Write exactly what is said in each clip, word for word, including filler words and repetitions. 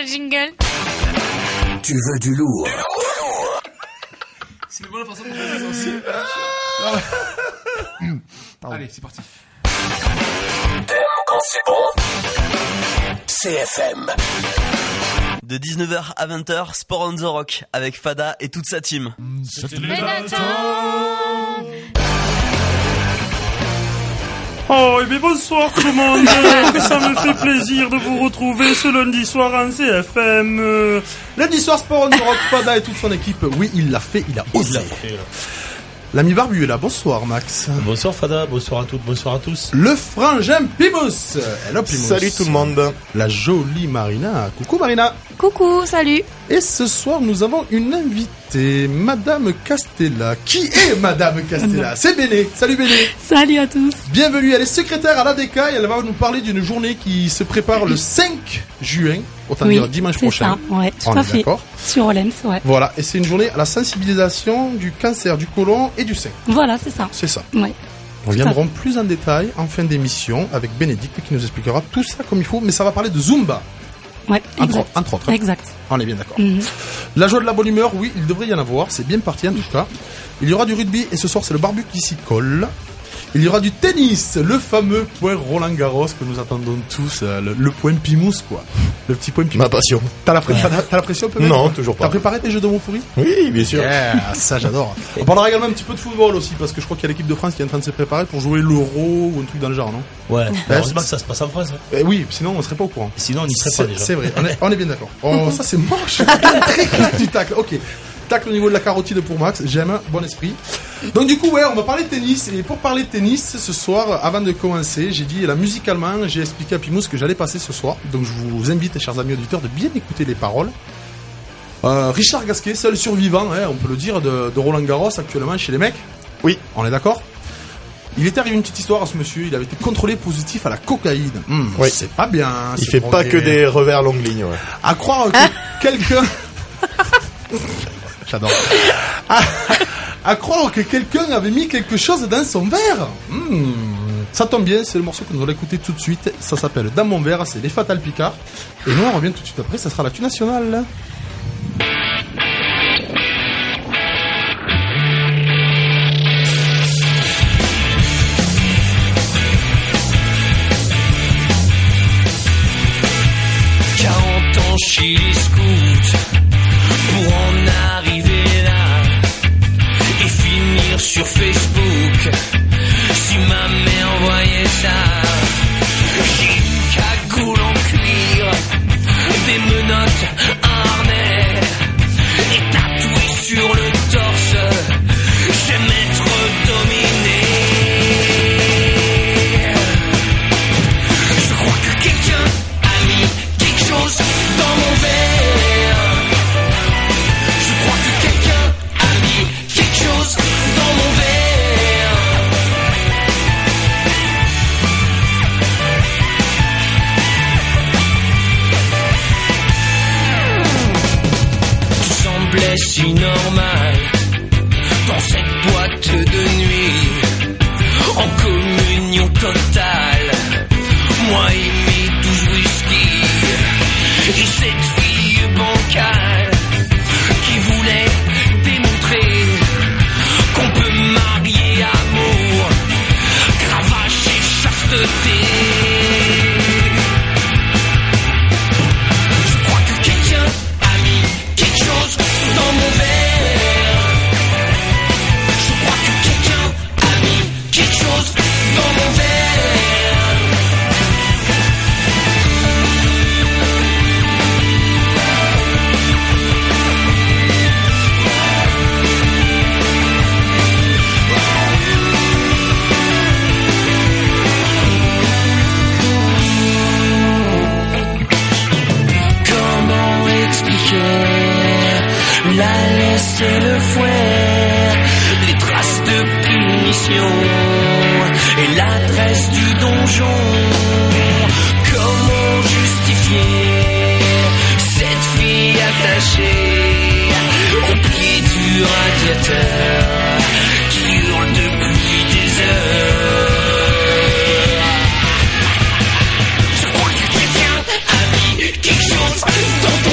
le jingle. Tu veux du lourd. C'est une bonne façon de faire ça aussi. Allez, c'est parti. T'aimes quand c'est bon? C F M. De dix-neuf heures à vingt heures, Sport on the Rock avec Fada et toute sa team. C'était Mais Nathan. Oh, et bien bonsoir tout le monde. Ça me fait plaisir de vous retrouver ce lundi soir en C F M. Euh, lundi soir, Sport on the Rock, Fada et toute son équipe. Oui, il l'a fait, il a osé. Il l'a fait, là. L'ami Barbu est là. Bonsoir Max. Bonsoir Fada, bonsoir à toutes, bonsoir à tous. Le frangin Pimous. Hello Pimous. Salut tout le monde. La jolie Marina. Coucou Marina. Coucou, salut. Et ce soir, nous avons une invitée, Madame Castella. Qui est Madame Castella? C'est Béné. Salut Béné. Salut à tous. Bienvenue, elle est secrétaire à l'A D K et elle va nous parler d'une journée qui se prépare le cinq juin, autant Oui, dire dimanche c'est prochain. ça, ouais, tout On à est fait. d'accord. Sur Olems, ouais. Voilà, et c'est une journée à la sensibilisation du cancer du côlon et du sein. Voilà, c'est ça. C'est ça. Ouais. On reviendra plus en détail en fin d'émission avec Bénédicte qui nous expliquera tout ça comme il faut, mais ça va parler de Zumba, Ouais, entre, exact. entre autres. Exact. On est bien d'accord. Mhm. La joie de la bonne humeur, oui, il devrait y en avoir, c'est bien parti en tout cas. Il y aura du rugby et ce soir c'est le Barbu qui s'y colle. Il y aura du tennis, le fameux point Roland Garros que nous attendons tous, euh, le, le point Pimous quoi. Le petit point Pimous. Ma passion. T'as la, pré- t'as, t'as la pression un peu? Non, même, toujours T'as pas. préparé tes jeux de mots pourris? Oui, bien sûr. Yeah, ça j'adore. On parlera également un petit peu de football aussi parce que je crois qu'il y a l'équipe de France qui est en train de se préparer pour jouer l'Euro ou un truc dans le genre, non? Ouais, Ouais, heureusement c'est- que ça se passe en France. Hein. Eh oui, sinon on serait pas au courant. Sinon, on n'y serait C'est, pas déjà. c'est vrai, on est, on est bien d'accord. Oh, ça c'est moche. Très clair du tacle. Ok. Tacle au niveau de la carotide pour Max. J'aime. Bon esprit. Donc du coup, ouais, on va parler de tennis. Et pour parler de tennis, ce soir, avant de commencer, j'ai dit, là, musicalement, j'ai expliqué à Pimous que j'allais passer ce soir. Donc je vous invite, chers amis auditeurs, de bien écouter les paroles. Euh, Richard Gasquet, seul survivant, hein, on peut le dire, de, de Roland Garros actuellement chez les mecs. Oui. On est d'accord? Il est arrivé une petite histoire à ce monsieur, il avait été contrôlé positif à la cocaïne. Hum, Oui. C'est pas bien. Il c'est fait pour pas des- que des revers longue ligne, ouais. À croire que quelqu'un... J'adore. À, à croire que quelqu'un avait mis quelque chose dans son verre. Hmm. Ça tombe bien, c'est le morceau que nous allons écouter tout de suite. Ça s'appelle Dans mon verre, c'est les Fatal Picard. Et nous, on revient tout de suite après, ça sera l'actu nationale. quarante ans chez les scouts pour en arriver là et finir sur Facebook. Si ma mère voyait ça, j'ai une cagoule en cuir, des menottes, un harnais et tatoué sur le torse, j'aime être dominé. Je crois que quelqu'un a mis quelque chose dans mon verre. Je crois que quelqu'un a mis quelque chose dans mon verre. Tout semblait si normal dans cette boîte de nuit, en communion totale. Moi et mes douze whisky et cette fille bancale qui voulait démontrer qu'on peut marier amour, cravache et chasteté. Je crois que quelqu'un a mis quelque chose dans mon verre. Je crois que quelqu'un a mis quelque chose dans mon verre. Comment expliquer la laisse et le fouet, les traces de punition et l'adresse du donjon? Comment justifier cette fille attachée au pied du radiateur qui hurle depuis des heures? Je crois que quelqu'un a mis quelque chose dans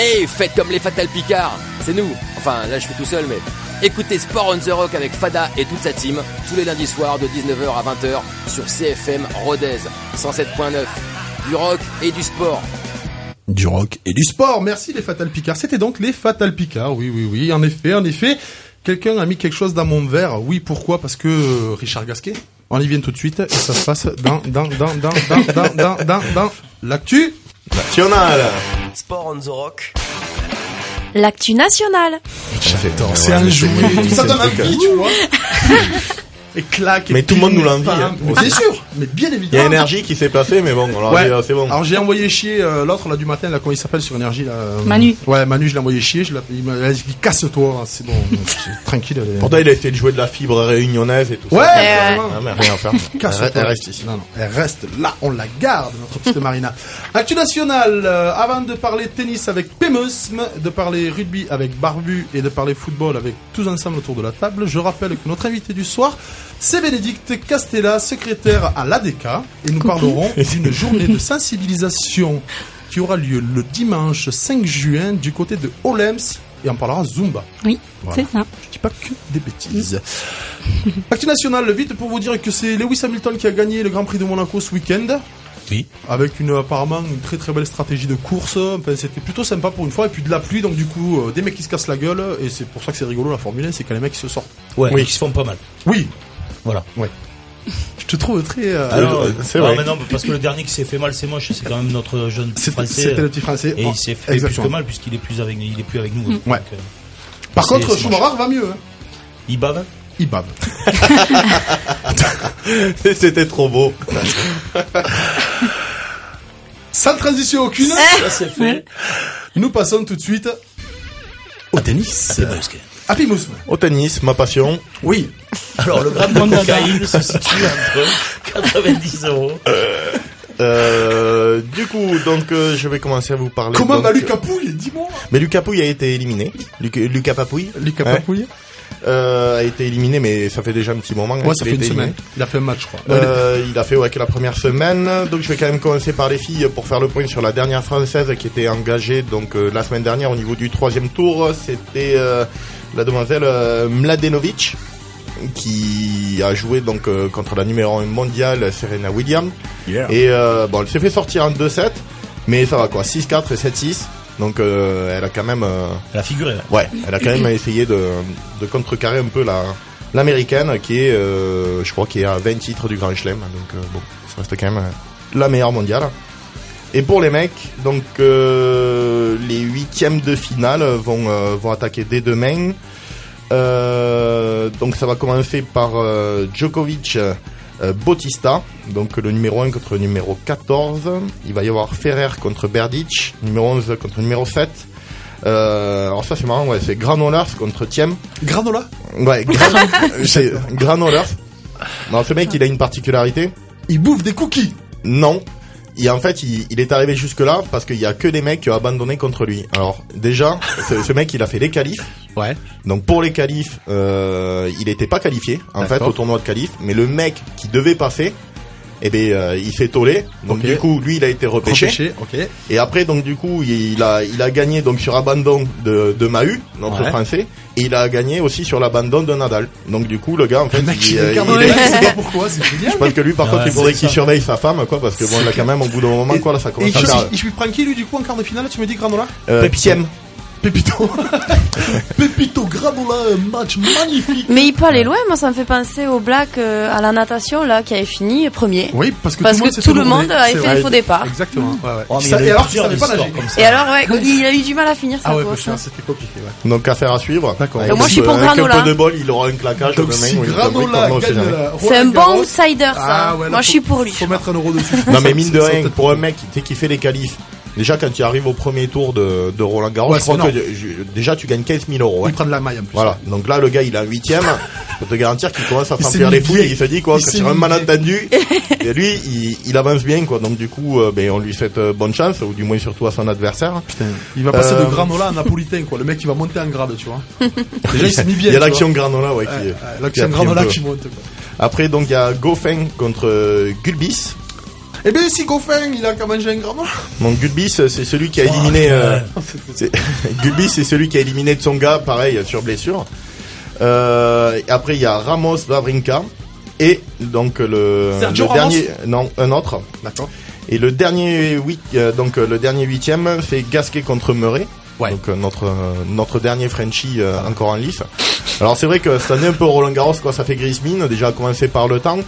Allez, faites comme les Fatal Picard. C'est nous. Enfin, là, je suis tout seul, mais écoutez Sport on the Rock avec Fada et toute sa team tous les lundis soirs de dix-neuf heures à vingt heures sur C F M Rodez cent sept point neuf. Du rock et du sport. Du rock et du sport. Merci les Fatal Picard. C'était donc les Fatal Picard. Oui, oui, oui. En effet, en effet. Quelqu'un a mis quelque chose dans mon verre. Oui, pourquoi? Parce que euh, Richard Gasquet. On y vient tout de suite. Et ça se passe dans, dans, dans, dans, dans, dans, dans, dans, dans l'actu national. Sport on the rock. L'actu nationale. J'adore. C'est un jouet. Ça donne envie, tu vois. Et claque. Mais tout le monde nous l'envie. Hein. Bien sûr, mais bien évidemment. Il y a Énergie qui s'est placé, mais bon, alors ouais. c'est bon. Alors j'ai envoyé chier euh, l'autre là du matin, là comment il s'appelle sur Énergie là. Euh... Manu. Ouais, Manu, je l'ai envoyé chier. Je l'ai... Il m'a dit casse-toi, c'est bon, tranquille. Elle... Pourtant il a essayé de jouer de la fibre réunionnaise et tout ouais, ça. Ouais. Ah, mais rien à faire. Casse-toi. Elle reste ici. Non, non, elle reste là. On la garde, notre petite Marina. Actu nationale. Euh, avant de parler tennis avec Pemusm, de parler rugby avec Barbu et de parler football avec tous ensemble autour de la table, je rappelle que notre invité du soir, c'est Bénédicte Castella, secrétaire à l'A D K, et nous Coucou. parlerons d'une journée de sensibilisation qui aura lieu le dimanche cinq juin du côté de Olems, et on parlera Zumba. Oui, voilà. C'est ça. Je dis pas que des bêtises. Actu nationale, vite pour vous dire que c'est Lewis Hamilton qui a gagné le Grand Prix de Monaco ce week-end. Oui. Avec une, apparemment une très très belle stratégie de course. Enfin, c'était plutôt sympa pour une fois. Et puis de la pluie, donc du coup, euh, des mecs qui se cassent la gueule. Et c'est pour ça que c'est rigolo la Formule un, c'est quand les mecs qui se sortent. Ouais, oui. Qui se font pas mal. Oui. Voilà. Ouais. Je te trouve très. Euh, Alors, euh, c'est non, vrai. mais non, parce que le dernier qui s'est fait mal, c'est moche. C'est quand même notre jeune c'est, français. C'était le petit français. Et oh, il s'est fait exactement. plus que mal puisqu'il est plus avec, il est plus avec nous. Mmh. Donc, ouais. euh, Par c'est, contre, Schumacher va mieux. Hein. Il bave. Il bave. C'était trop beau. Sans transition aucune. Ça c'est fait. Nous passons tout de suite au tennis. C'est brusque. À Pimousme. Au tennis, ma passion. Oui. Alors, le gramme de cocaïne se situe entre quatre-vingt-dix euros. Euh, du coup, donc, euh, je vais commencer à vous parler. Comment donc, va Lucas Pouille? Dis-moi. Mais Lucas Pouille a été éliminé. Lucas, Lucas Papouille. Lucas ouais. Papouille. Euh, a été éliminé, mais ça fait déjà un petit moment. Ouais, hein, ça fait une éliminé. semaine. Il a fait un match, je crois. Euh, il a fait, ouais, que la première semaine. Donc, je vais quand même commencer par les filles pour faire le point sur la dernière française qui était engagée, donc, euh, la semaine dernière au niveau du troisième tour. C'était, euh, la demoiselle, euh, Mladenovic, qui a joué, donc, euh, contre la numéro un mondiale, Serena Williams. Yeah. Et, euh, bon, elle s'est fait sortir en deux sept, mais ça va, quoi, six quatre et sept six. Donc euh, elle a quand même euh, elle a figuré. Ouais, ouais elle a quand même essayé de, de contrecarrer un peu la l'américaine qui est euh, je crois qui est à vingt titres du Grand Chelem. Donc euh, bon, ça reste quand même la meilleure mondiale. Et pour les mecs, donc euh, les huitièmes de finale vont euh, vont attaquer dès demain. Euh, donc ça va commencer par euh, Djokovic euh, Bautista, donc le numéro un contre le numéro quatorze. Il va y avoir Ferrer contre Berdych, numéro onze contre numéro sept. Euh, alors ça c'est marrant, ouais, c'est Granollers contre Thiem. Granola? Ouais, gran... c'est Granollers. Non, ce mec il a une particularité. Il bouffe des cookies. Non. Et en fait, il, il est arrivé jusque là parce qu'il y a que des mecs qui ont abandonné contre lui. Alors déjà, ce, ce mec il a fait les qualifs. Ouais. Donc pour les qualifs, euh, il était pas qualifié en D'accord. fait au tournoi de qualifs, mais le mec qui devait passer, eh ben euh, il s'est tollé. Donc okay. du coup, lui il a été repêché. repêché okay. Et après donc du coup, il a il a gagné donc sur abandon de de Mahut, notre ouais. français, et il a gagné aussi sur l'abandon de Nadal. Donc du coup, le gars en fait, le mec, il, il, euh, il, il est c'est pas pourquoi, c'est génial. Je pense que lui par ouais, contre, il faudrait qu'il ça. surveille sa femme quoi parce que bon, il a quand même au bout d'un moment quoi là ça commence et à je, faire. Je suis prends qui lui du coup en quart de finale, tu me dis Granola? Euh, Thiem. Pépito. Pépito Granola, un match magnifique. Mais il peut aller loin, moi ça me fait penser au Black euh, à la natation là qui avait fini premier. Oui, parce que parce tout, que le, monde tout le monde avait fait vrai. le faux départ. Exactement. Ouais, ouais. Oh, ça, et alors qu'il savait pas nager. Et alors ouais, il a eu du mal à finir sa ah ouais, course. Hein. C'était compliqué. Ouais. Donc affaire à suivre. D'accord. Donc moi je suis pour euh, Granola. Avec un peu de bol, il aura un claquage. Donc si Granola gagne la c'est un bon outsider ça. Ah, ouais, là, moi je suis pour lui. Faut mettre un euro dessus. Non mais mine de rien, pour un mec qui fait les qualifs. Déjà, quand tu arrives au premier tour de, de Roland Garros, ouais, je crois que je, déjà tu gagnes quinze mille euros. Ouais. Il prend de la maille en plus. Voilà. Donc là, le gars, il a un huitième. Je peux te garantir qu'il commence à s'enfuir les fouilles. Il se dit quoi, que sur un malentendu. Et lui, il, il avance bien, quoi. Donc du coup, euh, ben, on lui souhaite euh, bonne chance, ou du moins surtout à son adversaire. Putain. Il va passer euh... de granola à napolitain, quoi. Le mec, il va monter en grade, tu vois. Déjà, il s'est mis bien. Il y a l'action granola, ouais. Qui, euh, l'action granola qui monte, quoi. Après, donc, il y a Goffin contre euh, Gulbis. Eh ben, si Goffin, il a qu'à manger un granola. Donc Gudbis, c'est celui qui a éliminé. Euh, c'est- Gudbis, c'est celui qui a éliminé Tsonga, pareil sur blessure. Euh, et après, il y a Ramos, Wawrinka et donc le, Sergio le Ramos dernier, non, un autre. D'accord. Et le dernier huit, euh, donc euh, le dernier huitième, c'est Gasquet contre Murray. Ouais. Donc euh, notre euh, notre dernier Frenchie euh, encore en lice. Alors c'est vrai que cette année un peu Roland Garros, quoi, ça fait grise mine. Déjà à commencer par le temps.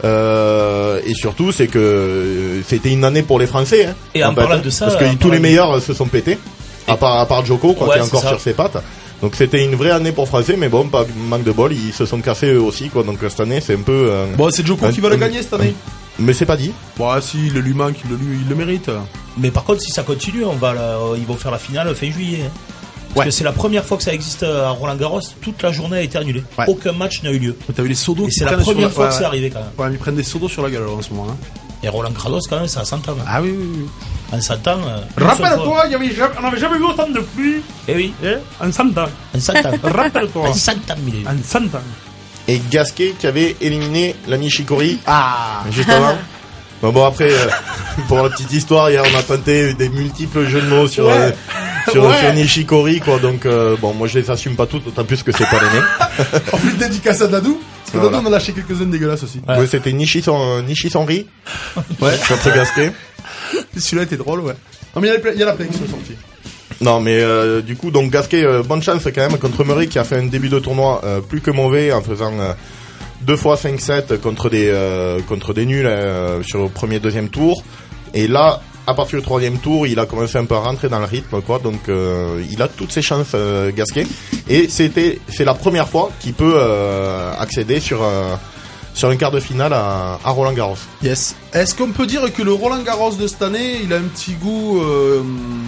Euh, et surtout, c'est que euh, c'était une année pour les Français. Hein, Et en fait, parlant de ça, parce que en tous parlant les de- meilleurs euh, se sont pétés, à part à part Djoko, quoi, Ouais, qui est c'est encore ça. sur ses pattes. Donc c'était une vraie année pour Français, mais bon, pas manque de bol, ils se sont cassés eux aussi, quoi. Donc cette année, c'est un peu. euh, Bon, c'est Djoko un- qui va le un- gagner cette année. Mais c'est pas dit. Bon, si, il lui manque, il le, il le mérite. Mais par contre, si ça continue, on va la- ils vont faire la finale fin juillet. hein. Parce Ouais. que c'est la première fois que ça existe à Roland Garros. Toute la journée a été annulée. Ouais. Aucun match n'a eu lieu. T'as vu les seaux d'eau Et qui c'est la prennent sur première la- fois ouais, que c'est ouais. arrivé quand même. Ouais, ils prennent des seaux d'eau sur la gueule alors, en ce moment. Hein. Et Roland Garros, quand même, ça a cent ans. hein. Ah oui, oui, oui. En cent ans. euh, une seule fois. Rappelle-toi, il y avait jamais- on n'avait jamais vu autant de pluie Eh oui, en cent ans. en cent ans. Rappelle-toi. En cent ans, mille. En cent ans. Et Gasquet qui avait éliminé la Nishikori Ah. juste avant. Bon, bon après, euh, pour la petite histoire, hier on a tenté des multiples jeux de mots sur Ouais. euh, sur, Ouais. sur Nishikori, quoi. Donc euh, bon, moi je les assume pas toutes, d'autant plus que c'est pas les miens. On fait une dédicace à Dadou. Parce que Voilà. Dadou en a lâché quelques-uns dégueulasses aussi. Ouais, c'était Nishison, Nishisonri Ouais. contre Gasquet. Celui-là était drôle, ouais. Non, mais il y a, les- il y a la plaie qui sont sortis. Non, mais euh, du coup, donc Gasquet, euh, bonne chance quand même contre Murray qui a fait un début de tournoi euh, plus que mauvais en faisant euh, deux fois cinq sept contre des euh, contre des nuls euh, sur le premier deuxième tour. Et là, à partir du troisième tour, il a commencé un peu à rentrer dans le rythme, quoi. Donc, euh, il a toutes ses chances, euh, Gasquet. Et c'était c'est la première fois qu'il peut euh, accéder sur euh, sur un quart de finale à, à Roland Garros. Yes. Est-ce qu'on peut dire que le Roland Garros de cette année, il a un petit goût, euh,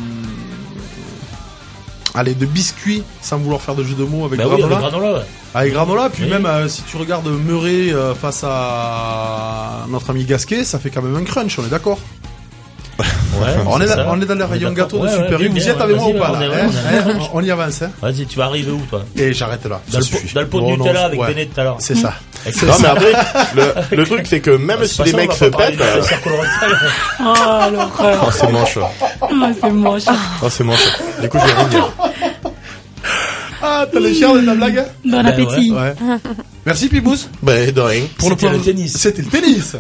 allez, de biscuit, sans vouloir faire de jeu de mots avec Bah oui, granola. avec granola, ouais. Avec granola, puis Oui. même euh, si tu regardes Murray euh, face à notre ami Gasquet, ça fait quand même un crunch, on est d'accord? Ouais, on, est c'est dans- ça. on est dans les On est rayons d'accord. gâteau de Ouais, Super ouais, U. Vous bien, y êtes ouais, avec moi vas-y, ou pas on là est- hein on est- Hein On y avance, hein. Vas-y, tu vas arriver où, toi? Et j'arrête là. Dans Ça le pot- suffit. dans le pot de Bon, Nutella non, avec ouais. Bennett tout à l'heure. C'est ça. Avec- Non, mais après, le, le truc c'est que même C'est si pas les ça, mecs on se va pas parler pètent, du euh, cancer colorectal. Oh, l'horreur. oh, c'est moche. Oh, c'est moche. Oh, c'est moche. Du coup, je vais rien dire. Ah, t'as les chiens de ta blague? Bon Ben appétit. Ouais. Merci Pibous. Ben, de rien. Pour C'était le, le tennis. C'était le tennis.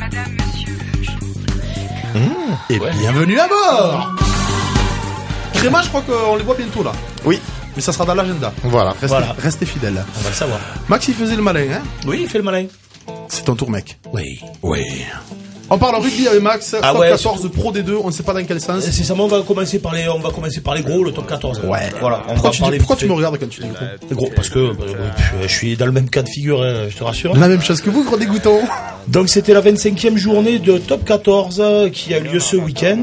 Et Ouais. bienvenue à bord. Créma, je crois qu'on les voit bientôt là. Oui, Mais ça sera dans l'agenda. voilà. Restez, Voilà. restez fidèles. On va le savoir. Max, il faisait le malin, hein? Oui, il fait le malin. C'est ton tour, mec. Oui. Oui. On parle rugby avec Max. Ah top ouais, quatorze Pro D deux. On ne sait pas dans quel sens. C'est ça, mais on va commencer par les, on va commencer par les gros, le top quatorze. Ouais. Voilà. On Pourquoi, va tu, parler dis- pourquoi vite tu me fait. regardes quand tu dis gros? Les gros, parce que euh, je suis dans le même cas de figure, hein, je te rassure. La même chose que vous, gros dégoûtant. Donc c'était la vingt-cinquième journée de top quatorze euh, qui a lieu ce week-end,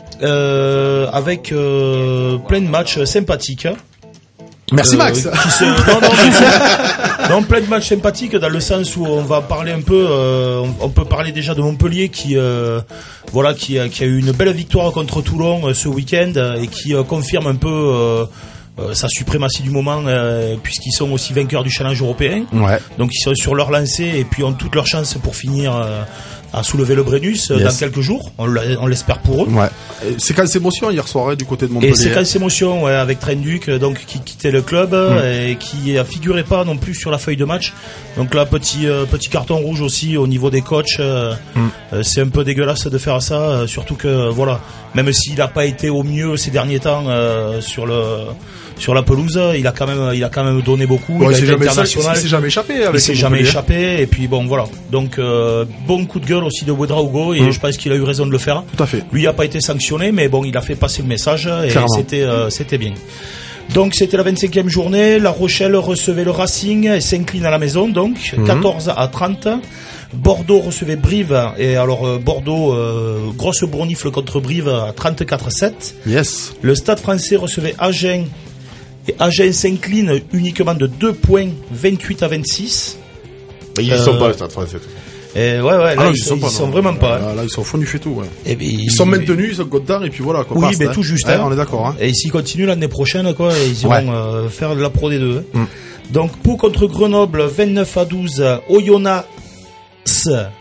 euh, avec euh, plein de matchs sympathiques. Merci Euh, Max. qui se- non, non, mais c'est- non, plein de matchs sympathiques dans le sens où on va parler un peu, euh, on, on peut parler déjà de Montpellier qui, euh, voilà, qui a, qui a eu une belle victoire contre Toulon euh, ce week-end euh, et qui euh, confirme un peu euh, euh, sa suprématie du moment euh, puisqu'ils sont aussi vainqueurs du challenge européen. Ouais. Donc ils sont sur leur lancée et puis ont toutes leurs chances pour finir euh, à soulever le Brennus euh, Yes. dans quelques jours. On l'a- on l'espère pour eux. Ouais. Et C'est quand c'est émotion hier soir hein, du côté de Et Montpellier. séquence émotion ouais, avec Trenduc euh, donc qui quittait le club euh, et qui euh, figurait pas non plus sur la feuille de match. Donc là petit euh, petit carton rouge aussi au niveau des coachs. euh, euh, c'est un peu dégueulasse de faire ça, euh, surtout que euh, voilà, même s'il n'a pas été au mieux ces derniers temps euh, sur le sur la pelouse, il a quand même il a quand même donné beaucoup. Ouais, il a il s'est été jamais, international. il s'est jamais échappé. Il Avec s'est le jamais Montpellier. échappé et puis bon voilà. Donc euh, bon coup de gueule aussi de Ouedraogo et Mm. je pense qu'il a eu raison de le faire. Tout à fait. Lui n'a pas été sanctionné mais bon il a fait passer le message et Clairement. c'était euh, c'était bien. Donc c'était la vingt-cinquième journée, La Rochelle recevait le Racing et s'incline à la maison donc Mhm. quatorze à trente. Bordeaux recevait Brive et alors euh, Bordeaux euh, grosse bournifle contre Brive à trente-quatre à sept. Yes. Le Stade Français recevait Agen et Agen s'incline uniquement de deux points, vingt-huit à vingt-six. Mais ils y Euh, sont pas, le Stade Français. Et ouais ouais, là, Ah non, ils, sont, ils pas, sont non. vraiment pas. hein. Là, là, ils sont fondus fait tout. Ouais. Et ben, Ils sont maintenus, ils sont contents et puis voilà. Quoi, Oui, basta, mais hein. tout juste. Ouais, hein. on est d'accord. Hein. Et s'ils continuent l'année prochaine, quoi, ils iront Ouais. euh, faire de la Pro D deux. hein. Mm. Donc Pau contre Grenoble, vingt-neuf à douze. Oyonnax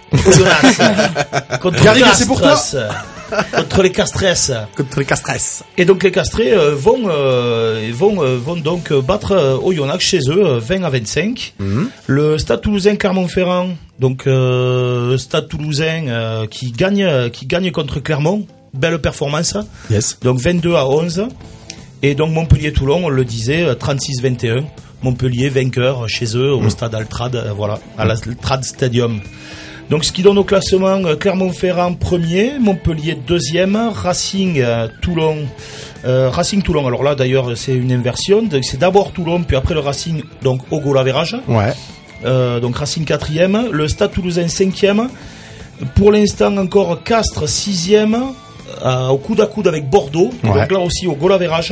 Oyonnax. Contre Gary, c'est pour toi. Castres. Contre les Castres. Contre les Castres. Et donc les Castrés euh, vont euh, vont euh, vont donc euh, battre euh, Oyonnax chez eux euh, vingt à vingt-cinq. Mm-hmm. Le Stade Toulousain Clermont-Ferrand, donc euh, Stade Toulousain euh, qui gagne euh, qui gagne contre Clermont, belle performance. Yes. Donc vingt-deux à onze. Et donc Montpellier-Toulon, on le disait, trente-six vingt et un. Montpellier vainqueur chez eux au mm. stade Altrad, euh, voilà, à l'Altrad Stadium. Donc ce qui donne au classement euh, Clermont-Ferrand premier, Montpellier deuxième, Racing euh, Toulon, euh, Racing Toulon. Alors là d'ailleurs c'est une inversion, donc, c'est d'abord Toulon puis après le Racing donc au goal average. Ouais. Euh, donc Racing quatrième, le Stade Toulousain cinquième. Pour l'instant encore Castres sixième, euh, au coude à coude avec Bordeaux. Ouais. Donc là aussi au goal average.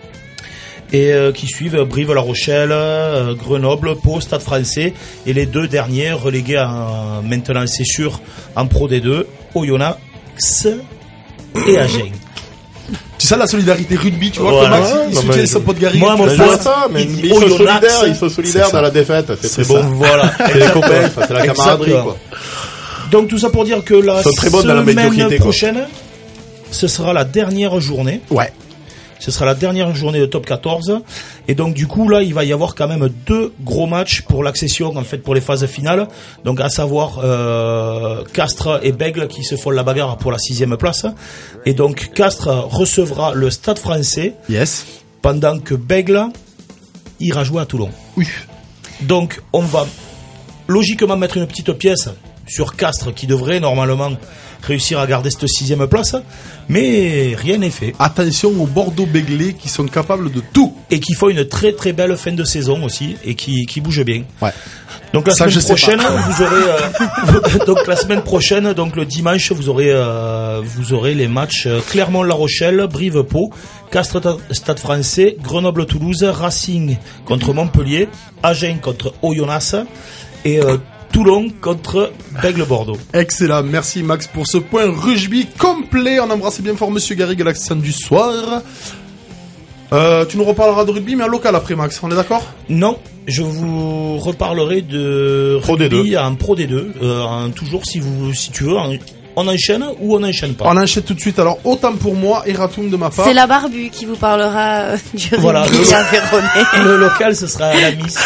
Et euh, qui suivent Brive-La Rochelle, euh, Grenoble, Pau, Stade Français et les deux derniers relégués en, maintenant c'est sûr en Pro D deux, Oyonnax et Agen. Tu sais la solidarité rugby, tu vois, ouais, que Max ouais, il soutient son pote Gary. Moi, mon pote, ça, mais ils, ils sont solidaires, ils sont solidaires dans la défaite, c'est, c'est bon. Voilà, c'est les copains, c'est la camaraderie quoi. Donc tout ça pour dire que la semaine la prochaine, quoi. Ce sera la dernière journée. Ouais. Ce sera la dernière journée de top quatorze. Et donc, du coup, là, il va y avoir quand même deux gros matchs pour l'accession, en fait, pour les phases finales. Donc, à savoir, euh, Castres et Bègles qui se font la bagarre pour la sixième place. Et donc, Castres recevra le Stade Français. Yes. Pendant que Bègles ira jouer à Toulon. Oui. Donc, on va logiquement mettre une petite pièce sur Castres qui devrait normalement réussir à garder cette sixième place, mais rien n'est fait. Attention aux Bordeaux-Béglés qui sont capables de tout. Et qui font une très très belle fin de saison aussi, et qui, qui bougent bien. Ouais. Donc la Ça, semaine prochaine, vous aurez euh, donc la semaine prochaine, donc le dimanche, vous aurez euh, vous aurez les matchs Clermont-La Rochelle, Brive-Pau, Castres Stade Français, Grenoble-Toulouse, Racing contre Montpellier, Agen contre Oyonnax et euh, Toulon contre Bègles-Bordeaux. Excellent, merci Max pour ce point rugby complet. On embrasse bien fort Monsieur Gary Galaxian du soir. Euh, tu nous reparleras de rugby mais en local après Max, on est d'accord? Non, je vous reparlerai de Pro rugby D deux. en Pro D deux, euh, en, toujours si vous si tu veux, en, on enchaîne ou on n'enchaîne pas. On enchaîne tout de suite, alors autant pour moi, Eratum de ma part. C'est la Barbu qui vous parlera euh, du voilà, rugby le, à Véronais. Le local ce sera à la Miss.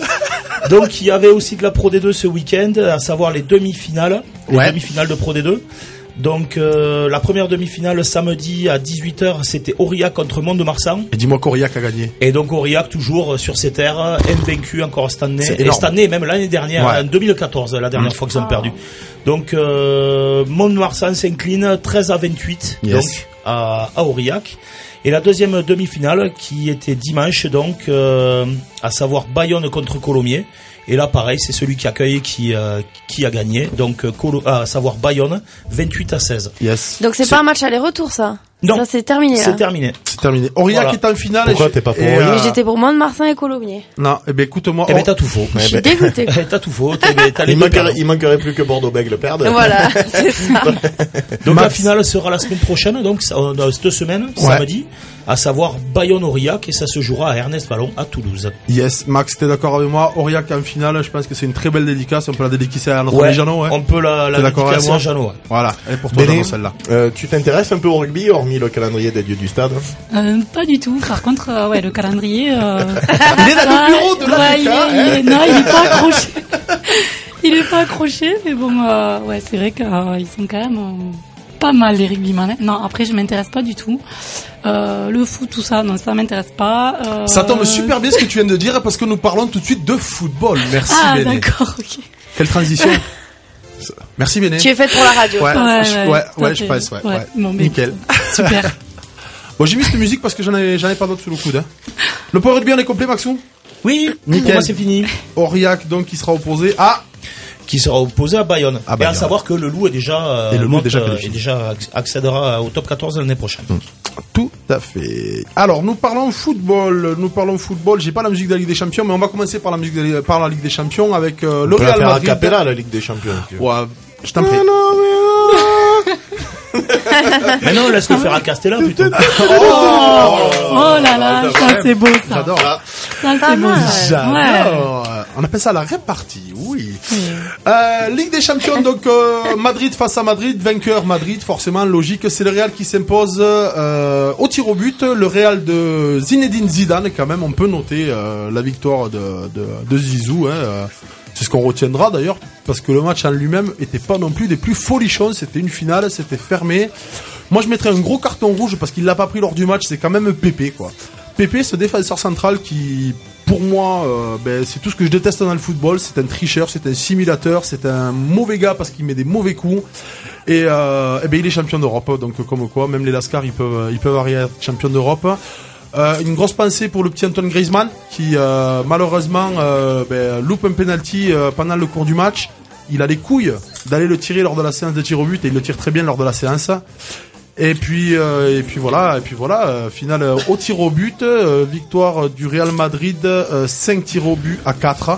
Donc il y avait aussi de la Pro D deux ce week-end, à savoir les demi-finales, les ouais. demi-finales de Pro D deux. Donc euh, la première demi-finale samedi à dix-huit heures, c'était Aurillac contre Mont-de-Marsan. Et dis-moi qu'Aurillac a gagné. Et donc Aurillac toujours sur ses terres, invaincu encore cette année. Et cette année, même l'année dernière, ouais. en deux mille quatorze, la dernière mmh. fois qu'ils ont perdu. Donc euh, Mont-de-Marsan s'incline treize à vingt-huit yes. donc à, à Aurillac. Et la deuxième demi-finale qui était dimanche, donc euh, à savoir Bayonne contre Colomiers. Et là, pareil, c'est celui qui accueille qui euh, qui a gagné. Donc, Colo- à savoir Bayonne, vingt-huit à seize. Yes. Donc c'est, c'est... pas un match aller-retour, ça. Non. Ça c'est terminé. C'est là. terminé. C'est terminé. Aurillac voilà. est en finale. Pourquoi et t'es pas pour et, Aurillac Mais j'étais pour Mont-de-Marsan et Colomiers. Non, eh ben écoute-moi. Eh ben t'as tout faux. Je suis dégoûté. T'as tout faux. T'as, t'as les il, manquerait, il manquerait plus que Bordeaux-Bègles perdre. Voilà, c'est ça. Donc Max. La finale sera la semaine prochaine, donc cette semaine, ouais. samedi, à savoir Bayonne-Aurillac, et ça se jouera à Ernest Vallon à Toulouse. Yes, Max, t'es d'accord avec moi? Aurillac en finale, je pense que c'est une très belle dédicace. On peut la dédicacer à notre ouais, ami Jeannot, ouais. On peut la, la dédicacer à Jeannot, ouais. Voilà, et pour toi, Jeannot, celle-là. Euh, tu t'intéresses un peu au rugby, hormis le calendrier des dieux du stade? Euh, pas du tout. Par contre, euh, ouais, le calendrier. Euh... il est dans le bureau de la ouais, D K, il est, hein. il est, non, il est pas accroché. Il est pas accroché, mais bon, euh, ouais, c'est vrai qu'ils euh, sont quand même euh, pas mal les rugbyman. Non, après, je m'intéresse pas du tout. Euh, le foot, tout ça, non, ça m'intéresse pas. Euh... Ça tombe super bien ce que tu viens de dire parce que nous parlons tout de suite de football. Merci, ah, Béné. d'accord, ok. Quelle transition. Merci, Béné. Tu es faite pour la radio. Ouais, ouais, je, ouais, ouais, ouais je pense, ouais. ouais. ouais. Bon, nickel. Super. Bon, j'ai mis cette musique parce que j'en ai, j'en ai pas d'autres sous le coude. Hein. Le point rugby, on est complet, Maxou? Oui, nickel. Pour moi, c'est fini. Aurillac, donc, qui sera opposé à... Qui sera opposé à Bayonne. À et Bayonne. À savoir que le Loup est déjà, euh, et le Loup monte, est déjà, euh, est déjà accédera au top quatorze l'année prochaine. Mmh. Tout à fait. Alors, nous parlons football. Nous parlons football. J'ai pas la musique de la Ligue des Champions, mais on va commencer par la musique de la, par la Ligue des Champions avec euh, le Real Madrid. On peut faire a cappella, la Ligue des Champions. Ouais, je t'en prie. Mais non, laisse-le faire à Castella plutôt. Oh, oh là là, ça c'est beau ça. J'adore. Ça, Pas c'est bon. mal. J'adore. On appelle ça la répartie, oui. Euh, Ligue des Champions, donc euh, Madrid face à Madrid, vainqueur Madrid, forcément logique. C'est le Real qui s'impose euh, au tir au but. Le Real de Zinedine Zidane, quand même, on peut noter euh, la victoire de, de, de Zizou. Hein, euh, c'est ce qu'on retiendra d'ailleurs, parce que le match en lui-même était pas non plus des plus folichons. C'était une finale, c'était fermé. Moi, je mettrais un gros carton rouge parce qu'il l'a pas pris lors du match. C'est quand même Pépé, quoi. Pépé, ce défenseur central qui, pour moi, euh, ben, c'est tout ce que je déteste dans le football. C'est un tricheur, c'est un simulateur, c'est un mauvais gars parce qu'il met des mauvais coups. Et, euh, et ben, il est champion d'Europe, donc comme quoi, même les Lascars, ils peuvent, ils peuvent arriver à être champion d'Europe. Euh, une grosse pensée pour le petit Antoine Griezmann qui, euh, malheureusement, euh, ben, loupe un penalty euh, pendant le cours du match. Il a les couilles d'aller le tirer lors de la séance de tir au but et il le tire très bien lors de la séance. Et puis euh, et puis voilà et puis voilà euh, finale euh, au tir au but, euh, victoire du Real Madrid, euh, cinq tirs au but à quatre.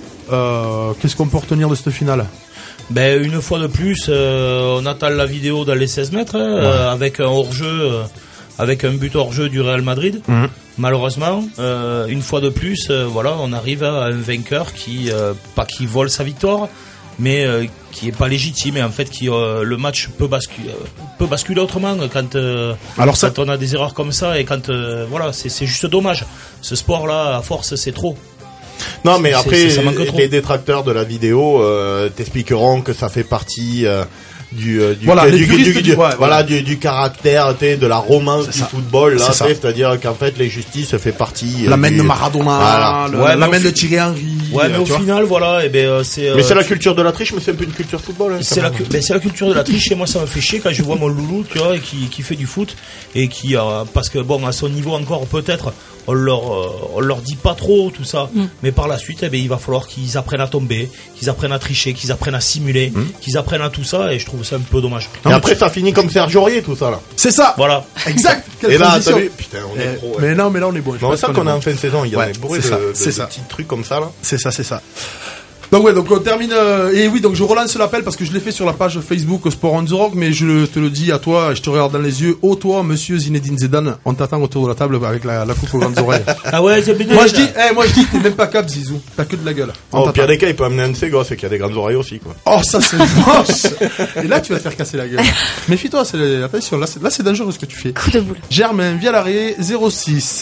Euh, qu'est-ce qu'on peut retenir de cette finale? Ben une fois de plus, euh, on attend la vidéo dans les seize mètres hein, ouais. euh, avec un hors-jeu, euh, avec un but hors-jeu du Real Madrid. Mmh. Malheureusement, euh, une fois de plus, euh, voilà, on arrive à un vainqueur qui euh, pas qui vole sa victoire, mais euh, qui est pas légitime et en fait qui euh, le match peut basculer euh, peut basculer autrement quand euh, Alors ça... quand on a des erreurs comme ça et quand euh, voilà c'est c'est juste dommage. Ce sport là à force c'est trop. Non mais c'est, après c'est, ça manque trop. Les détracteurs de la vidéo euh, t'expliqueront que ça fait partie euh, du euh, du voilà, du, du, du, du, du, ouais, voilà, voilà. du du caractère de la romance c'est du ça. football là, c'est c'est-à-dire qu'en fait les justices fait partie la euh, main du... de Maradona, voilà. le, ouais, la main fi... de Thierry Henry. Ouais, mais au final vois. Voilà et ben euh, c'est euh, mais c'est la culture de la triche, mais c'est un peu une culture football. Hein, c'est la cu... ben, c'est la culture de la triche et moi ça me fait chier quand je vois mon loulou tu vois et qui qui fait du foot et qui euh, parce que bon à son niveau encore peut-être on leur euh, on leur dit pas trop tout ça mm. mais par la suite eh ben il va falloir qu'ils apprennent à tomber, qu'ils apprennent à tricher, qu'ils apprennent à simuler, mm. qu'ils apprennent à tout ça et je trouve ça un peu dommage. Et après ça finit comme Serge Aurier tout ça là. C'est ça. Voilà. Exact. Quelle et là t'as vu putain on est eh, pro. Ouais. Mais non mais là on est bon. C'est ça qu'on, qu'on a en fin de saison, il y a ouais, bourré de, ça, de, c'est de, ça. de petits trucs comme ça là. C'est ça, c'est ça. Donc ouais, donc on termine euh, et oui, donc je relance l'appel parce que je l'ai fait sur la page Facebook Sport on the Rock, mais je te le dis à toi, je te regarde dans les yeux, oh toi, monsieur Zinedine Zidane, on t'attend autour de la table avec la, la coupe aux grandes oreilles. Ah ouais, c'est bien. Moi je dis, eh, moi je dis, t'es même pas cap Zizou, t'as que de la gueule. On oh, au pire des cas, il peut amener un de ses gosses et qu'il y a des grandes oreilles aussi quoi. Oh ça c'est moche. Et là tu vas te faire casser la gueule. Méfie-toi, c'est attention, là c'est là c'est dangereux ce que tu fais. Coup de boule. Germain via l'arrêt zéro six.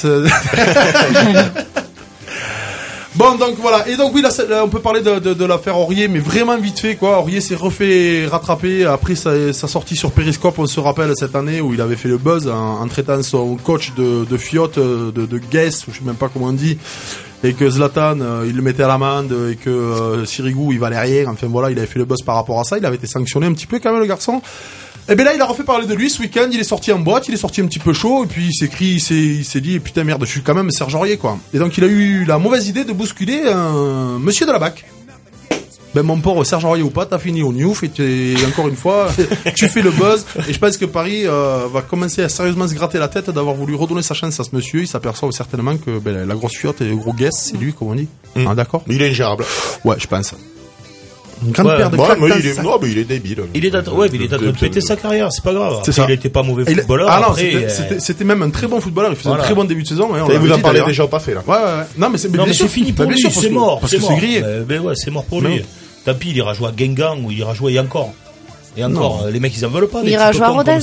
Bon donc voilà, et donc oui là, là on peut parler de, de, de l'affaire Aurier, mais vraiment vite fait quoi. Aurier s'est refait rattraper après sa, sa sortie sur Periscope, on se rappelle cette année où il avait fait le buzz en, en traitant son coach de, de fiotte, de, de guess, ou je sais même pas comment on dit, et que Zlatan euh, il le mettait à l'amende et que euh, Sirigu il valait rien, enfin voilà, il avait fait le buzz par rapport à ça, il avait été sanctionné un petit peu quand même le garçon. Et ben là, il a refait parler de lui ce week-end. Il est sorti en boîte, il est sorti un petit peu chaud, et puis il s'est crié, il s'est, il s'est dit putain merde, je suis quand même Serge Aurier quoi. Et donc il a eu la mauvaise idée de bousculer un monsieur de la B A C. Ben mon pauvre Serge Aurier ou pas, t'as fini au Newf et, et encore une fois, tu fais le buzz. Et je pense que Paris euh, va commencer à sérieusement se gratter la tête d'avoir voulu redonner sa chance à ce monsieur. Il s'aperçoit certainement que ben, la grosse fiotte et le gros guess, c'est lui, comme on dit. Mmh. Ah, d'accord. Il est ingérable. Ouais, je pense. Une grande ouais, paire de ouais, claques mais il est, non, mais il est débile. Il est en, ouais, mais il est en train de péter sa carrière, c'est pas grave. C'est après, ça. Il était pas mauvais il footballeur. Ah non, après, c'était, euh... c'était, c'était même un très bon footballeur. Il faisait voilà. un très bon début de saison. Hein, on et vous en parlez dit, déjà au passé là. Ouais, ouais, ouais. Non, mais c'est, non, mais sûr, c'est fini pour bah, lui. Sûr, c'est que, mort. Parce c'est que mort. c'est grillé. Mais, mais ouais, c'est mort pour lui. Tant pis, il ira jouer à Guingamp ou il ira jouer et encore. Et encore, non. Les mecs ils en veulent pas. Il ira jouer à Rodez.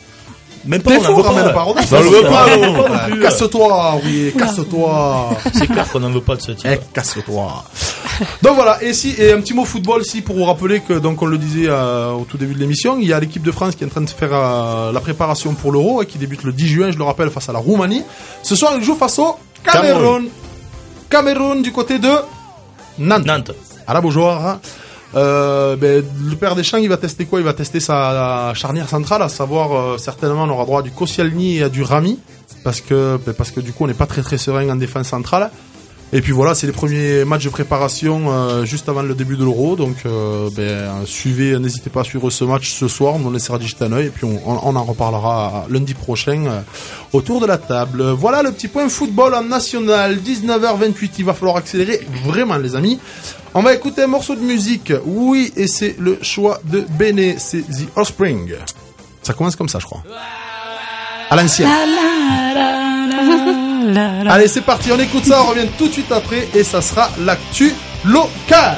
Même pas, on n'en veut pas. Ramène pas Rodez. On n'en veut pas. Casse-toi, oui, casse-toi. C'est clair qu'on n'en veut pas de ce type. Eh, casse-toi. Donc voilà, et si, et un petit mot football, si, pour vous rappeler que, donc, on le disait euh, au tout début de l'émission, il y a l'équipe de France qui est en train de faire euh, la préparation pour l'Euro, hein, qui débute le dix juin, je le rappelle, face à la Roumanie. Ce soir, il joue face au Cameroun. Cameroun du côté de Nantes. Nantes. À la Beaujoire. Euh, ben, le père Deschamps, il va tester quoi? Il va tester sa charnière centrale, à savoir, euh, certainement, on aura droit à du Koscielny et à du Rami, parce que, ben, parce que du coup, on n'est pas très très serein en défense centrale. Et puis voilà, c'est les premiers matchs de préparation euh, juste avant le début de l'Euro, donc euh, ben, suivez, n'hésitez pas à suivre ce match ce soir, on essaiera d'y jeter un œil, et puis on, on, on en reparlera lundi prochain euh, autour de la table. Voilà le petit point football en national, dix-neuf heures vingt-huit, il va falloir accélérer vraiment les amis. On va écouter un morceau de musique, oui, et c'est le choix de Béné, c'est The Offspring. Ça commence comme ça je crois. À l'ancienne. La, la, la, la. là là. Allez, c'est parti, on écoute ça, on revient tout de suite après et ça sera l'actu locale.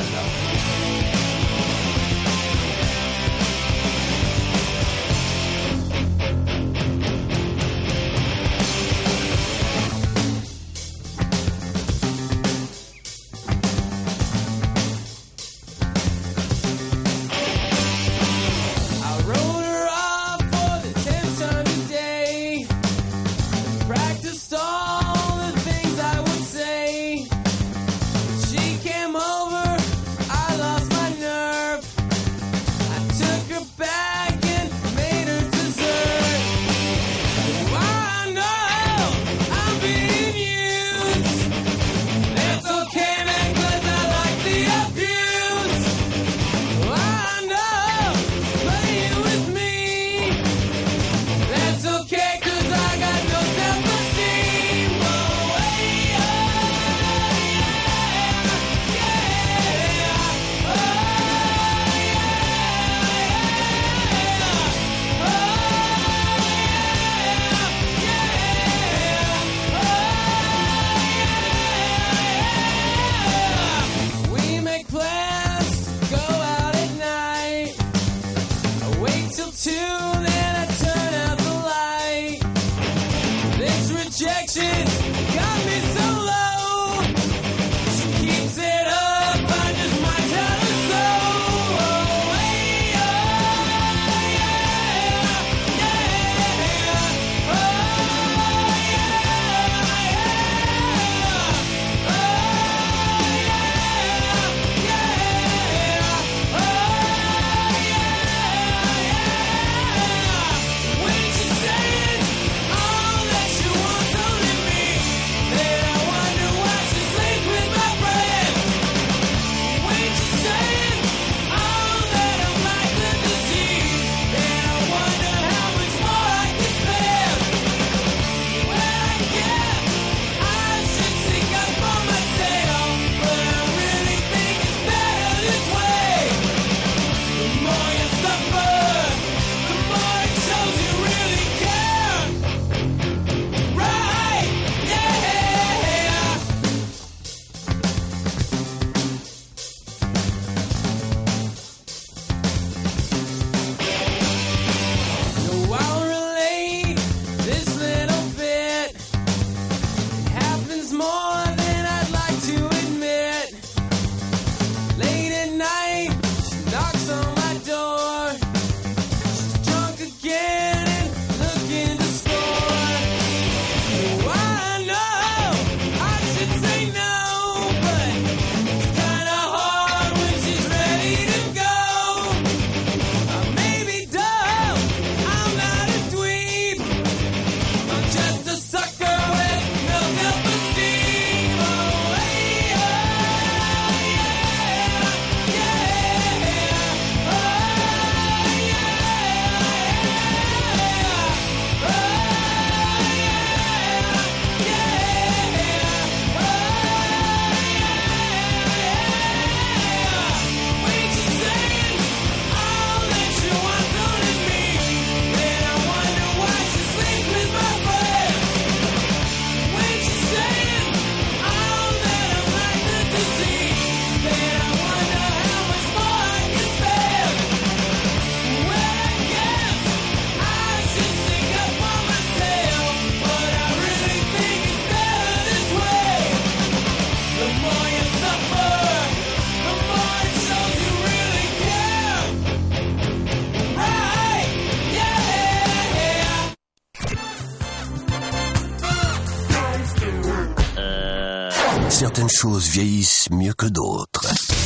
Certaines choses vieillissent mieux que d'autres.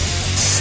C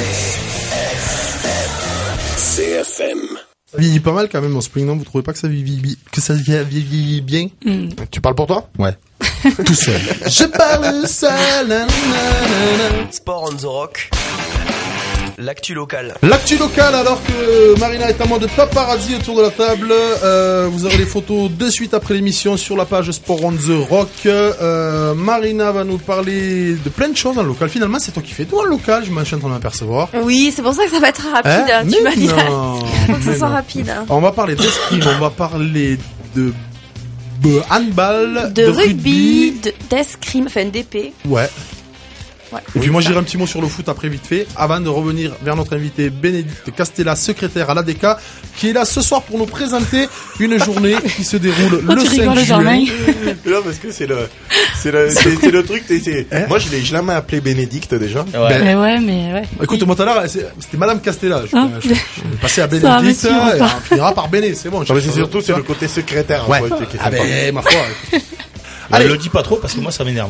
F M. C F M. Ça vieillit pas mal quand même en Spring, non? Vous trouvez pas que ça vieillit, que ça vieillit bien? Mm. Tu parles pour toi? Ouais. Tout seul. Je parle seul. Na, na, na, na. Sport on the Rock. L'actu locale. L'actu locale, alors que Marina est à moi de paparazzi autour de la table. Euh, vous aurez les photos de suite après l'émission sur la page Sport on the Rock. Euh, Marina va nous parler de plein de choses dans le local. Finalement, c'est toi qui fais tout dans le local, je suis en train de m'apercevoir. Oui, c'est pour ça que ça va être rapide. Hein tu m'as dit. Non. Il faut que ça soit rapide. Hein. On va parler d'escrime, on va parler de b- handball, De, rugby, de- d'escrime, enfin d'épée. Ouais. Ouais. Et puis moi j'irai un petit mot sur le foot après vite fait, avant de revenir vers notre invité Bénédicte Castella, secrétaire à l'A D K, qui est là ce soir pour nous présenter une journée qui se déroule Oh, le tu cinq rigoles, juin. Germain. Non, parce que c'est le, c'est le, c'est, c'est le truc, c'est, c'est- Hein moi je l'ai jamais appelé Bénédicte déjà. Ouais. Mais ouais, mais ouais. Écoute, moi tout à l'heure, c'est- c'était Madame Castella. Je, Hein je, je vais passer à Ça va me Bénédicte et suivre, ça. on finira par Béné, c'est bon. Non, mais c'est surtout, c'est le côté secrétaire, Ouais. en fait, qui est Ah sympa. ben, ma foi. Allez, le dis pas trop parce que moi ça m'énerve.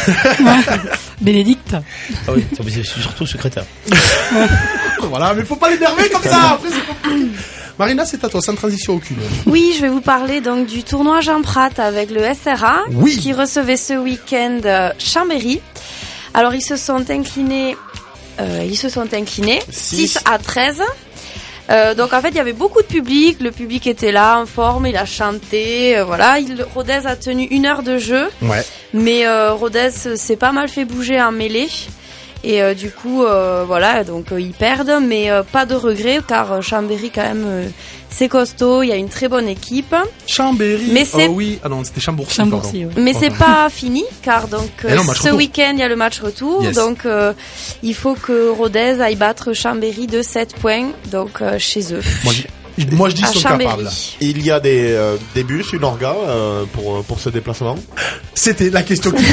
Bénédicte. Ah oui, je suis surtout secrétaire. Voilà, mais faut pas l'énerver comme ça. Après, c'est compliqué. Marina, c'est à toi, sans transition aucune. Oui, je vais vous parler donc du tournoi Jean Prat avec le S R A Oui. qui recevait ce week-end euh, Chambéry. Alors ils se sont inclinés, euh, ils se sont inclinés six à treize. Euh, donc en fait il y avait beaucoup de public, le public était là en forme, il a chanté, euh, voilà. Il, Rodez a tenu une heure de jeu, Ouais. mais euh, Rodez s'est pas mal fait bouger en mêlée. Et euh, du coup, euh, voilà, donc euh, ils perdent, mais euh, pas de regret car euh, Chambéry quand même euh, c'est costaud, il y a une très bonne équipe. Chambéry. Mais c'est- Oh oui, ah non, c'était Chambourcy. Chambourcy, pardon. ouais. Mais c'est pas fini car donc Et euh, non, match ce retour. week-end il y a le match retour, Yes. donc euh, il faut que Rodez aille battre Chambéry de sept points donc euh, chez eux. Moi, je, moi, je dis À qu'ils sont Chambéry. capables. Il y a des, euh, des bus, une orga, euh, pour, pour ce déplacement. C'était la question qui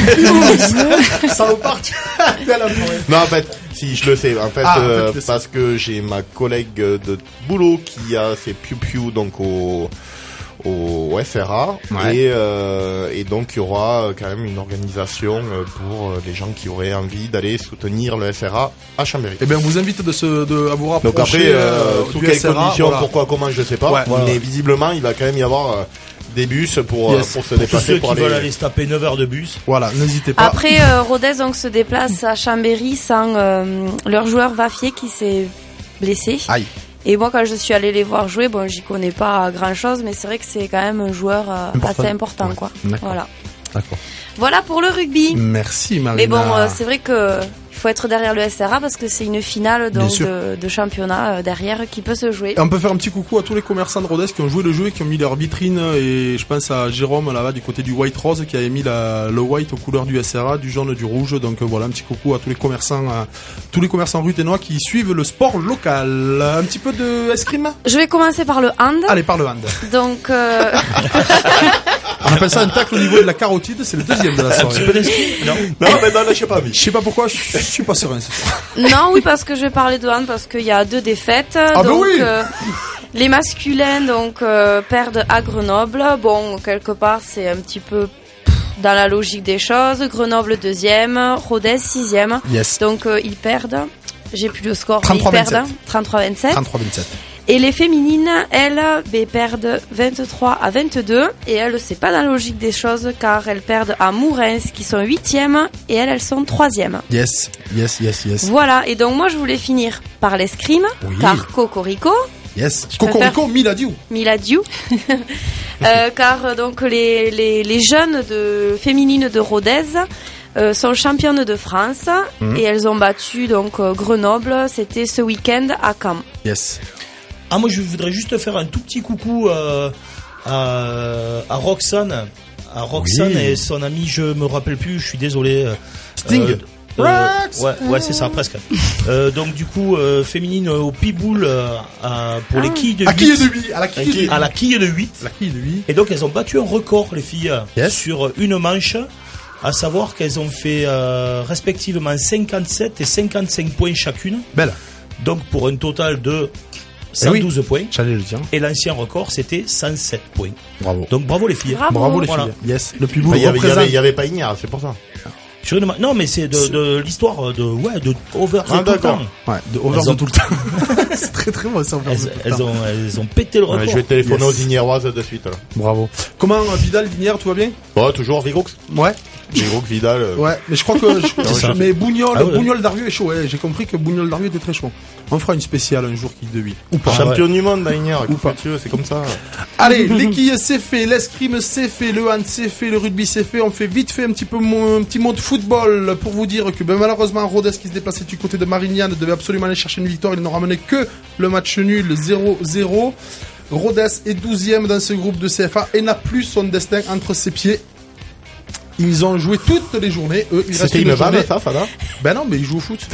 Salopard, tu t'es à la forêt. Non, en fait, si je le sais, en fait, Ah, en fait, euh, tu le sais. parce que j'ai ma collègue de boulot qui a ses piou-piou donc au, au F R A Ouais. et, euh, et donc il y aura quand même une organisation euh, pour euh, les gens qui auraient envie d'aller soutenir le F R A à Chambéry. Eh bien, on vous invite de se, de, à vous rapprocher. Donc après, euh, sous du quelles S R A, conditions, voilà. pourquoi, comment, je sais pas, Ouais, voilà. mais visiblement il va quand même y avoir euh, des bus pour, Yes. euh, pour se Pour tous déplacer ceux pour qui veulent aller. aller se taper neuf heures de bus. Voilà, n'hésitez pas. Après euh, Rodez donc se déplace à Chambéry sans euh, leur joueur Vafier qui s'est blessé. Aïe. Et moi quand je suis allée les voir jouer, bon j'y connais pas grand chose, mais c'est vrai que c'est quand même un joueur euh, Important. assez important Ouais. quoi. D'accord. Voilà. D'accord. Voilà pour le rugby. Merci, Marina. Mais bon, euh, c'est vrai que il faut être derrière le S R A parce que c'est une finale Bien donc sûr. de, de championnat euh, derrière qui peut se jouer. Et on peut faire un petit coucou à tous les commerçants de Rodez qui ont joué le jeu et qui ont mis leur vitrine, et je pense à Jérôme là-bas du côté du White Rose qui avait mis la, le white aux couleurs du S R A, du jaune, du rouge. Donc euh, voilà, un petit coucou à tous les commerçants, euh, tous les commerçants ruténois qui suivent le sport local. Un petit peu de escrime. Je vais commencer par le hand. Allez, par le hand. Donc euh, On appelle ça un tacle au niveau de la carotide, c'est le deuxième de la soirée. Non, mais non, là, je sais pas, mais. Je sais pas pourquoi, je, je suis pas serein ce soir. non, oui parce que je vais parler de hand parce qu'il y a deux défaites. bah donc oui. euh, les masculins donc euh, perdent à Grenoble. Bon, quelque part c'est un petit peu pff, dans la logique des choses. Grenoble deuxième, Rodez sixième. Yes. Donc euh, ils perdent. J'ai plus le score. mais trente-trois ils perdent. vingt-sept. trente-trois vingt-sept. trente-trois vingt-sept. Et les féminines, elles, ben, perdent vingt-trois à vingt-deux. Et elles, c'est pas dans la logique des choses, car elles perdent à Mourins, qui sont huitièmes, et elles, elles sont troisièmes. Yes, yes, yes, yes. Voilà. Et donc, moi, je voulais finir par l'escrime, Oui. car Cocorico, Yes. préfère- Cocorico, Miladiou. Miladiou, euh, car donc les, les, les jeunes de féminines de Rodez euh, sont championnes de France, Mhm. et elles ont battu donc euh, Grenoble. C'était ce week-end à Caen. Yes. Ah, moi je voudrais juste faire un tout petit coucou euh, à, à Roxane. À Roxane Oui. et son ami, je me rappelle plus, je suis désolé. euh, Sting. euh, euh, ouais, ouais, c'est ça, presque. Euh, donc du coup, euh, féminine au Piboule euh, à- pour les quilles de huit. À qui est de huit À la qui est de huit À la quille de huit. La quille de huit. Et donc elles ont battu un record, les filles, Yes. sur une manche, à savoir qu'elles ont fait euh, respectivement cinquante-sept et cinquante-cinq points chacune. Belle. Donc pour un total de cent douze Eh oui. points. J'allais le dire. Et l'ancien record, c'était cent sept points. Bravo. Donc bravo les filles. Bravo. Bravo les Voilà. filles. Yes. Le plus Enfin, beau il y avait, il y représente. avait, il y avait pas Ignard, c'est pour ça. Sur une ma- Non, mais c'est de, de l'histoire de ouais de over Ah, the tout le d'accord. temps. Ouais, de over Elles de ont- tout le temps. C'est très très bon ça. over Elles, the tout le elles temps. ont elles ont pété le record. Ouais, je vais téléphoner Yes. aux Ignéroises de suite, là. Bravo. Comment euh, Vidal, Dinière, tout va bien? Bon, toujours Vigrox. Ouais. Vigrox, Vidal. euh, Ouais, mais je crois que. je- C'est ça. mais Bougnol, Ah ouais. Bougnol d'Arvieux est chaud. Ouais. J'ai compris que Bougnol d'Arvieux était très chaud. On fera une spéciale un jour qui de huit. Ou pas. Ah, Champion du monde, Ignard. Ou pas. Mathieu, c'est comme ça. Allez, les quilles c'est fait, l'escrime c'est fait, le hand c'est fait, le rugby c'est fait. On fait vite fait un petit peu mon, un petit mot de football pour vous dire que ben, malheureusement Rodez qui se déplaçait du côté de Marignane devait absolument aller chercher une victoire. Il n'ont ramené que le match nul zéro zéro. Rodez est douzième dans ce groupe de C F A et n'a plus son destin entre ses pieds. Ils ont joué toutes les journées. Eux, il reste C'était une une vanne, journée. ça, Fada? Ben non, mais ils jouent au foot.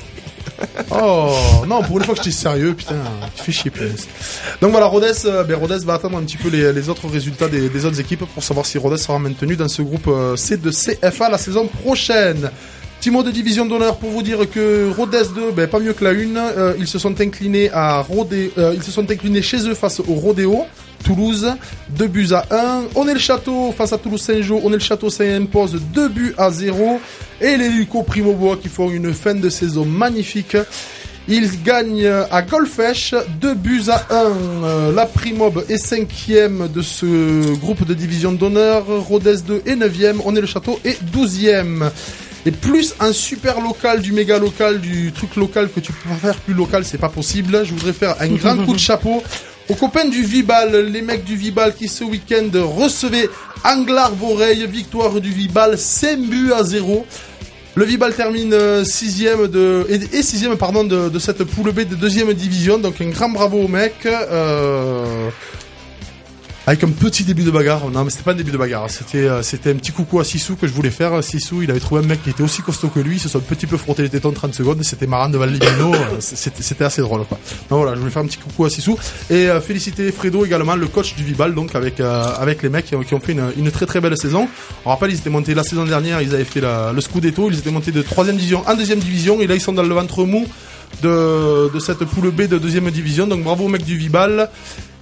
Oh non, pour une fois que j'étais sérieux, putain, tu fais chier, punaise. Donc voilà, Rodez, euh, ben Rodez va attendre un petit peu les, les autres résultats des, des autres équipes pour savoir si Rodez sera maintenu dans ce groupe euh, C de C F A la saison prochaine. Petit mot de division d'honneur pour vous dire que Rodez deux, ben pas mieux que la une, euh, ils se sont inclinés à Rodé, euh, ils se sont inclinés chez eux face au Rodéo. Toulouse, deux buts à un. On est le château face à Toulouse-Saint-Jean. On est le château s'impose deux buts à zéro. Et les Luco Primobois qui font une fin de saison magnifique. Ils gagnent à Golfech deux buts à un. Euh, la Primob est cinquième de ce groupe de division d'honneur. Rodez deux est neuvième. On est le château est douzième. Et plus un super local, du méga local, du truc local que tu peux pas faire plus local, c'est pas possible. Je voudrais faire un grand coup de chapeau aux copains du Vibal, les mecs du Vibal qui ce week-end recevaient Anglar-Voreille, victoire du Vibal, cinq buts à zéro. Le Vibal termine sixième de et, et sixième pardon de, de cette poule B de deuxième division, donc un grand bravo aux mecs. Euh, Avec un petit début de bagarre. Non, mais c'était pas un début de bagarre. C'était, euh, c'était un petit coucou à Sissou que je voulais faire. Sissou, il avait trouvé un mec qui était aussi costaud que lui. Ils se sont un petit peu frotté les tétons trente secondes. Et c'était marrant devant les minots. C'était, c'était assez drôle, quoi. Donc voilà, je voulais faire un petit coucou à Sissou. Et euh, féliciter Fredo également, le coach du Vibal, donc avec, euh, avec les mecs qui ont, qui ont fait une, une très très belle saison. On rappelle, ils étaient montés la saison dernière. Ils avaient fait la, le Scudetto. Ils étaient montés de troisième division en deuxième division. Et là, ils sont dans le ventre mou de, de cette poule B de deuxième division. Donc bravo aux mecs du Vibal.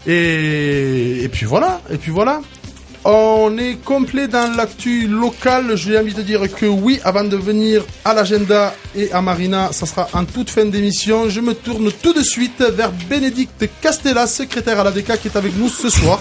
Et, et puis voilà, et puis voilà. On est complet dans l'actu locale. J'ai envie de dire que oui, avant de venir à l'agenda et à Marina, ça sera en toute fin d'émission. Je me tourne tout de suite vers Bénédicte Castella, secrétaire à l'A D K, qui est avec nous ce soir.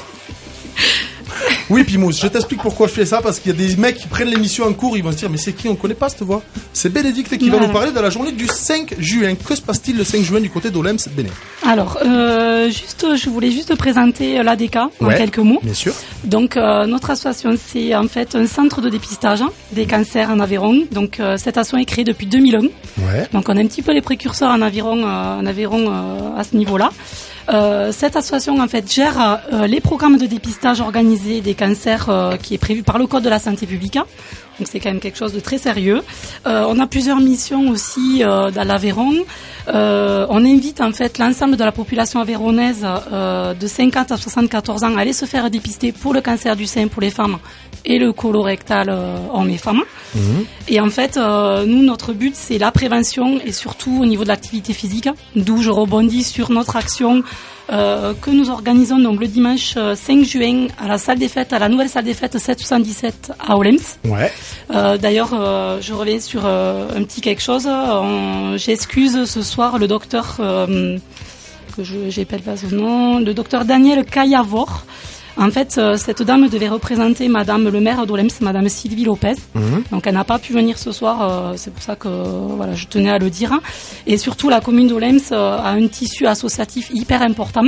Oui, Pimous, je t'explique pourquoi je fais ça, parce qu'il y a des mecs qui prennent l'émission en cours, ils vont se dire, mais c'est qui, on connaît pas cette voix. C'est Bénédicte qui voilà. va nous parler de la journée du cinq juin. Que se passe-t-il le cinq juin du côté d'Olems, Béné? Alors, euh, juste, je voulais juste présenter l'A D K en ouais, quelques mots. Bien sûr. Donc, euh, notre association, c'est en fait un centre de dépistage des cancers en Aveyron. Donc, euh, cette association est créée depuis deux mille un. Ouais. Donc, on est un petit peu les précurseurs en Aveyron, euh, en Aveyron euh, à ce niveau-là. Euh, cette association en fait gère euh, les programmes de dépistage organisés des cancers euh, qui est prévu par le Code de la santé publique. Donc c'est quand même quelque chose de très sérieux. Euh, on a plusieurs missions aussi euh, dans l'Aveyron. Euh, on invite en fait l'ensemble de la population aveyronnaise euh, de cinquante à soixante-quatorze ans à aller se faire dépister pour le cancer du sein pour les femmes et le colorectal euh, hommes et femmes. Mmh. Et en fait, euh, nous, notre but, c'est la prévention et surtout au niveau de l'activité physique, d'où je rebondis sur notre action euh, que nous organisons donc le dimanche cinq juin à la salle des fêtes, à la nouvelle salle des fêtes sept cent soixante-dix-sept à Olems. Ouais. Euh, d'ailleurs, euh, je reviens sur euh, un petit quelque chose. On, j'excuse ce soir le docteur, euh, que je j'appelle pas son nom, le docteur Daniel Kayavor. En fait, euh, cette dame devait représenter Madame le maire d'Olems, Madame Sylvie Lopez. Mmh. Donc, elle n'a pas pu venir ce soir. Euh, c'est pour ça que euh, voilà, je tenais à le dire. Et surtout, la commune d'Olems euh, a un tissu associatif hyper important.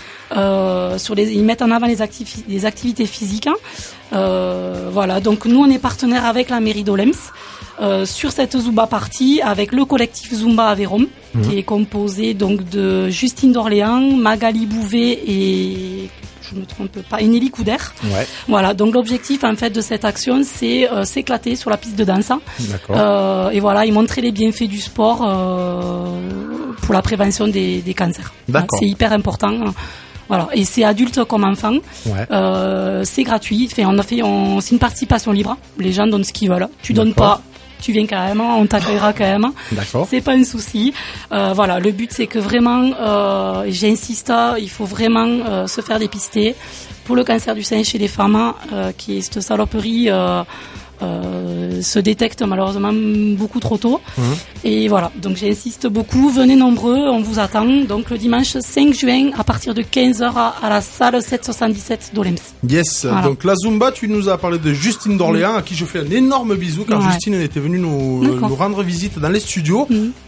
Euh, sur les, ils mettent en avant les, activi- les activités physiques. Euh, voilà. Donc, nous, on est partenaire avec la mairie d'Olems euh, sur cette Zumba party avec le collectif Zumba Aveyron, mmh. qui est composé donc de Justine d'Orléans, Magali Bouvet et je me trompe pas, Énélie Couder. Ouais. Voilà, donc l'objectif en fait de cette action, c'est euh, s'éclater sur la piste de danse. D'accord. Euh, et voilà, et montrer les bienfaits du sport euh, pour la prévention des, des cancers. D'accord. Voilà, c'est hyper important. Voilà, et c'est adulte comme enfant. Ouais. Euh, c'est gratuit. Enfin, on a fait, on, c'est une participation libre. Les gens donnent ce qu'ils veulent. Tu donnes D'accord. pas, tu viens quand même, on t'accueillera quand même. D'accord. C'est pas un souci. Euh, voilà, le but c'est que vraiment, euh, j'insiste, il faut vraiment euh, se faire dépister pour le cancer du sein chez les femmes, euh, qui est cette saloperie. Euh, Euh, se détecte malheureusement beaucoup trop tôt. Mmh. Et voilà, donc j'insiste beaucoup, venez nombreux, on vous attend. Donc le dimanche cinq juin à partir de quinze heures à, à la salle sept cent soixante-dix-sept d'Olems. Yes, voilà. Donc la Zumba, tu nous as parlé de Justine d'Orléans, mmh. à qui je fais un énorme bisou car ouais. Justine était venue nous, nous rendre visite dans les studios. Mmh.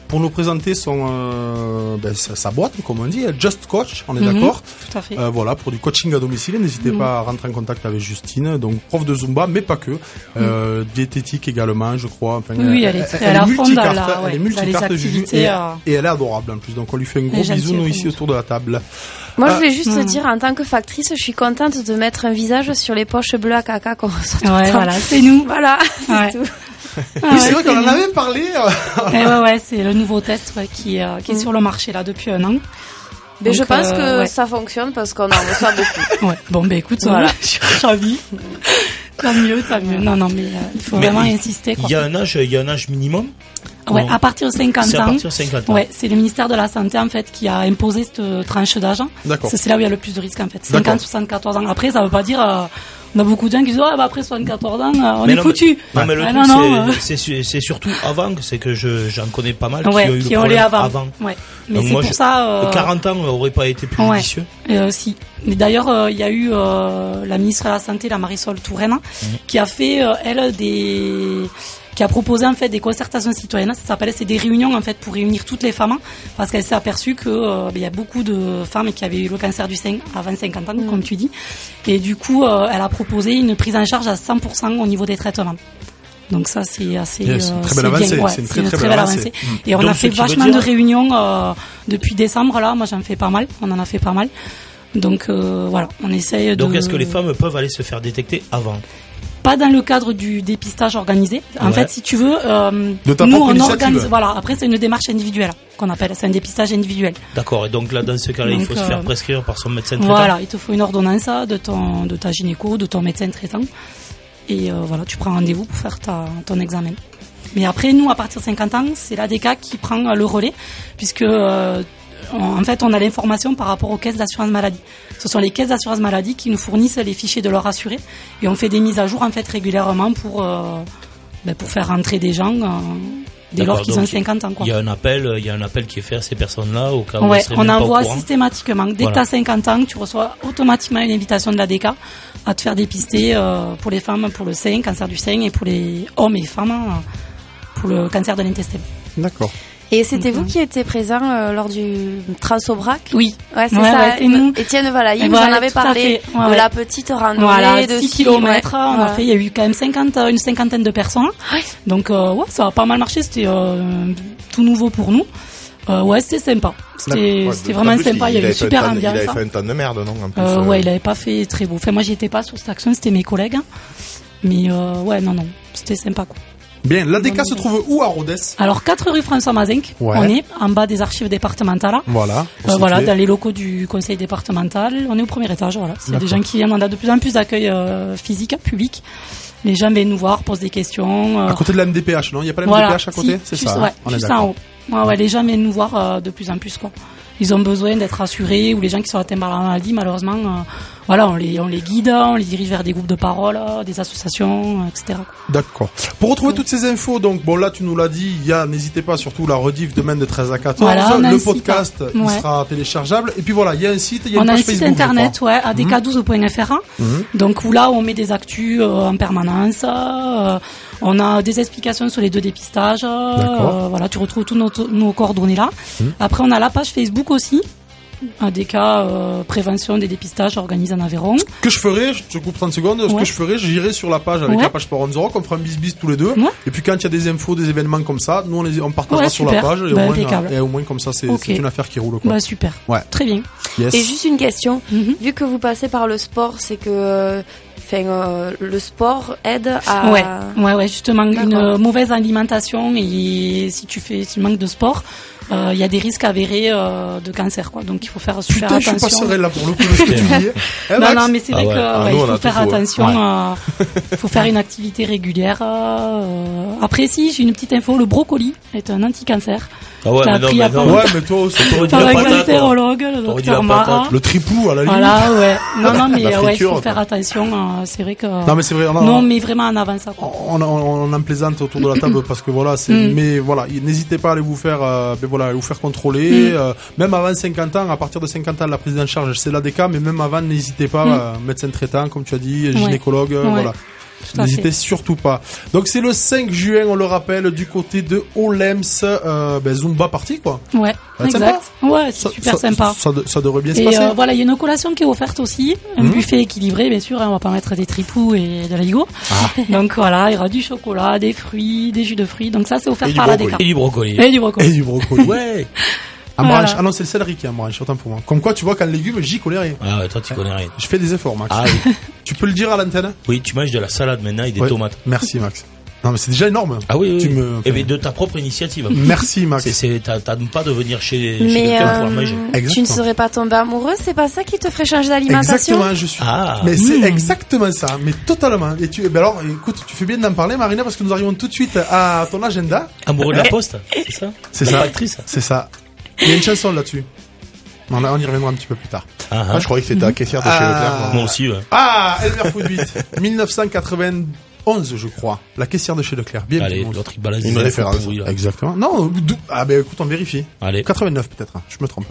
pour nous présenter son euh, ben, sa, sa boîte, comme on dit, Just Coach, on est Mhm, d'accord. tout à fait. Euh, voilà, pour du coaching à domicile. N'hésitez Mhm. pas à rentrer en contact avec Justine, donc prof de Zumba, mais pas que, euh, diététique également, je crois. Enfin, Oui, elle est très- elle est à fond dans multicarte, la- ouais, elle est dans multicarte les Juju, activités, et, euh, et elle est adorable en plus. Donc on lui fait un gros Elle est bisou gentille, nous elle ici est autour de la table. Moi, Euh, je voulais juste te hmm. dire, en tant que factrice, je suis contente de mettre un visage sur les poches bleues à caca qu'on reçoit tout Ouais, le temps. voilà, c'est nous. Voilà, Ouais. c'est tout. Ah oui, ouais, c'est vrai qu'on en nous. avait parlé. euh, Eh ouais, ouais, c'est le nouveau test ouais, qui, est, euh, qui est Mm. sur le marché là depuis un an. Mais je Donc, pense euh, que ouais. ça fonctionne parce qu'on en reçoit beaucoup. Ouais. Bon, ben écoute, Voilà. voilà. je suis ravie. Tant mieux, tant mieux. Non, non, mais euh, il faut Mais vraiment il- insister. Quoi. Il y a un âge, il y a un âge minimum. Ouais, Comment- à partir de cinquante C'est à ans. partir de cinquante ans. Ouais, c'est le ministère de la Santé en fait qui a imposé cette euh, tranche d'âge. D'accord. C'est c'est là où il y a le plus de risques en fait. D'accord. cinquante, soixante-quatorze ans. Après, ça veut pas dire. euh, on a beaucoup de gens qui disent ah bah après soixante-quatorze ans, euh, on Mais est non, foutu. mais- Non, mais le Ah, truc, non, non, c'est- euh. c'est su- c'est surtout avant, que c'est que je j'en connais pas mal Ouais, qui ont eu qui le ont les problème avant. Ouais. Mais Donc c'est moi, pour je- ça. euh, quarante ans aurait pas été plus Ouais. judicieux. Euh, si. Mais d'ailleurs, euh, il y a eu euh, la ministre de la Santé, la Marisol Touraine, Mhm. qui a fait euh, elle des qui a proposé en fait des concertations citoyennes. Ça s'appelle c'est des réunions en fait pour réunir toutes les femmes parce qu'elle s'est aperçue que euh, il y a beaucoup de femmes qui avaient eu le cancer du sein avant cinquante ans, comme tu dis. Et du coup, euh, elle a proposé une prise en charge à cent pour cent au niveau des traitements. Donc ça c'est assez Bien, c'est une euh, très belle bien. avancée, Ouais, c'est une très, très belle belle avancée. avancée. Mm. Et on Donc, a ce fait qui veut vachement dire- de réunions euh, depuis décembre là. Moi j'en fais pas mal. On en a fait pas mal. Donc euh, voilà, on essaye de. Donc est-ce que les femmes peuvent aller se faire détecter avant? Pas dans le cadre du dépistage organisé. En Ouais. fait, si tu veux, euh, De ta nous propre on initiative. organise. Voilà. Après, c'est une démarche individuelle qu'on appelle. C'est un dépistage individuel. D'accord. Et donc là, dans ce cas-là, il Donc, faut se euh, faire prescrire par son médecin traitant. Voilà, il te faut une ordonnance de ton de ta gynéco, de ton médecin traitant, et euh, voilà, tu prends rendez-vous pour faire ta, ton examen. Mais après, nous, à partir de cinquante ans, c'est l'A D C qui prend euh, le relais, puisque euh, on- en fait, on a l'information par rapport aux caisses d'assurance maladie. Ce sont les caisses d'assurance maladie qui nous fournissent les fichiers de leurs assurés, et on fait des mises à jour en fait régulièrement pour euh, ben, pour faire rentrer des gens euh, dès lors D'accord, qu'ils ont donc, cinquante ans. Quoi. Il y a un appel, il y a un appel qui est fait à ces personnes-là au cas où Ouais, elles seraient on même pas au envoie courant. systématiquement. Dès Voilà. que tu as cinquante ans, tu reçois automatiquement une invitation de l'A D C à te faire dépister euh, pour les femmes, pour le sein, cancer du sein, et pour les hommes et femmes euh, pour le cancer de l'intestin. D'accord. Et c'était Donc, vous euh, qui étiez présent euh, lors du Transobrac? Oui. Ouais, c'est Ouais, ça. ouais, c'est nous. Étienne Valailly, Et vous voilà, en avez tout à parlé fait. Ouais, de ouais. la petite randonnée Voilà, de six ski, kilomètres, ouais. on a Ouais. fait, il y a eu quand même cinquante, une cinquantaine de personnes. Donc, euh, ouais, ça a pas mal marché, c'était euh, tout nouveau pour nous. Euh, ouais, c'était sympa. C'était Ouais, c'était en vraiment plus, sympa, il y avait avait fait un super tas de- ambiance. Il avait hein. fait un tonne de merde, non en plus, Euh, euh, ouais, il avait pas fait très beau. Enfin, moi, j'y étais pas sur cette action, c'était mes collègues. hein. Mais euh, ouais, non, non, c'était sympa, quoi. Bien, l'A D C Non, se non, trouve où à Rodez? Alors, quatre rue François Mazenc, Ouais. on est en bas des archives départementales. Voilà. Euh, on voilà, situé. dans les locaux du conseil départemental. On est au premier étage, voilà. S'il y a des D'accord. gens qui viennent, on a de plus en plus d'accueil euh, physique, public. Les gens viennent nous voir, posent des questions. euh, À côté de la M D P H, non? Il n'y a pas la voilà, M D P H à côté? si, C'est juste, ça. hein ouais, On est juste en d'accord. haut. Ouais, ouais, les gens viennent nous voir euh, de plus en plus, quoi. Ils ont besoin d'être rassurés, ou les gens qui sont atteints par la maladie, malheureusement, euh, voilà, on les, on les guide, on les dirige vers des groupes de parole, euh, des associations, euh, et cetera. quoi. D'accord. Pour retrouver toutes ces infos, donc bon là tu nous l'as dit, il y a, n'hésitez pas surtout la rediff demain de treize à quatorze, Voilà, on a le un site, podcast hein. il Ouais. sera téléchargeable et puis voilà il y a un site, il y a On une a un page site Facebook. je internet, crois. ouais, a d k douze point f r, Mhm. donc où là on met des actus euh, en permanence, euh, on a des explications sur les deux dépistages, euh, D'accord. euh, voilà, tu retrouves tous nos, nos coordonnées là. Mhm. Après on a la page Facebook aussi, A D K euh, prévention des dépistages organisés en Aveyron. Ce que je ferai, je te coupe trente secondes, ce Ouais. que je ferai, j'irai sur la page avec Ouais. la page Sport on the Rock, on fera un bis-bis tous les deux. Ouais. Et puis quand il y a des infos, des événements comme ça, nous on, les, on partagera Ouais, sur la super. page et, Bah, au moins, impeccable. et au moins comme ça c'est Ok. c'est une affaire qui roule quoi. Bah super, Ouais. très bien. Yes. Et juste une question, Mhm. vu que vous passez par le sport, c'est que euh, enfin, euh, le sport aide à... Ouais, ouais, ouais, justement, une D'accord. euh, mauvaise alimentation et si tu fais, si tu manques de sport, euh, il y a des risques avérés euh, de cancer, quoi. Donc il faut faire super Putain, je suis pas attention. serein là pour le coup de ce que tu dis. Eh, Non, Max non, mais c'est Ah vrai ouais. que Ah, ouais, nous, il on a faut tout faire faux, ouais. attention. Il faut faire une activité régulière. euh. Après, si j'ai une petite info, le brocoli est un anti-cancer. Ah ouais, T'as mais non, appris mais à non. part- Ouais, mais toi aussi. T'aurais dit Par la un patate, toi. cancérologue, le T'aurais dit docteur la Marat. patate. Le tripou à la limite. Voilà, ouais. Non, non, mais La ouais, il friture, faut faire quoi. attention. euh, C'est vrai que. Non mais c'est vrai. on a- Non, mais vraiment en avant ça. quoi. On, on, on en plaisante autour de la table parce que voilà, c'est, Mm. mais voilà, n'hésitez pas à aller vous faire, euh, ben voilà, aller vous faire contrôler. Mm. euh, même avant cinquante ans, à partir de cinquante ans, la prise en charge, c'est l'A D C, mais même avant, n'hésitez pas, Mm. euh, médecin traitant, comme tu as dit, gynécologue, euh, Ouais. voilà. à N'hésitez fait. surtout pas. Donc c'est le cinq juin, on le rappelle, du côté de Olems, euh, ben, Zumba party quoi. Ouais, Ça va être exact. Ouais, c'est Ça- super ça- sympa. Ça, de- ça devrait bien se Et passer. euh, voilà, il y a une collation qui est offerte aussi, un Mhm. buffet équilibré, bien sûr, hein, on va pas mettre des tripous et de la ligo. Ah. Donc voilà, il y aura du chocolat, des fruits, des jus de fruits, donc ça c'est offert Et du par la brocoli. D K. Et du brocoli. Et du brocoli. Et du brocoli. Ouais. En Voilà. branche. Ah non, c'est le céleri qui est en branche, autant pour moi. Comme quoi, tu vois qu'en légumes, j'y connais rien. Ah ouais, toi tu connais rien. Je fais des efforts, Max. Ah oui. Tu peux le dire à l'antenne? Oui, tu manges de la salade maintenant et des Ouais. tomates. Merci, Max. Non, mais c'est déjà énorme. Ah oui, oui. Tu oui. me- Et bien de ta propre initiative. Merci, Max. C'est, c'est, t'as, t'as pas de venir chez, chez Mais quelqu'un pour euh, en manger. tu ne Exactement. serais pas tombé amoureux, c'est pas ça qui te ferait changer d'alimentation? Exactement, je suis. Ah. Mais c'est Mmh. exactement ça, mais totalement. Et tu, ben alors, écoute, tu fais bien d'en parler, Marina, parce que nous arrivons tout de suite à ton agenda. Amoureux de la poste, c'est ça? C'est La ça. factrice. C'est ça. Il y a une chanson là-dessus. On, on y reviendra un petit peu plus tard. Ah, Ah, je croyais que c'était la caissière de chez Ah. Leclerc. moi. Moi aussi, ouais. Ah, Elmer Footbeat, dix-neuf cent quatre-vingt-onze, je crois. La caissière de chez Leclerc. Bien. Allez, bien. l'autre il balance Une des infos référence. pourries, là. Exactement. Non, dou- ah ben écoute, on vérifie. Allez. quatre-vingt-neuf peut-être, hein, je me trompe.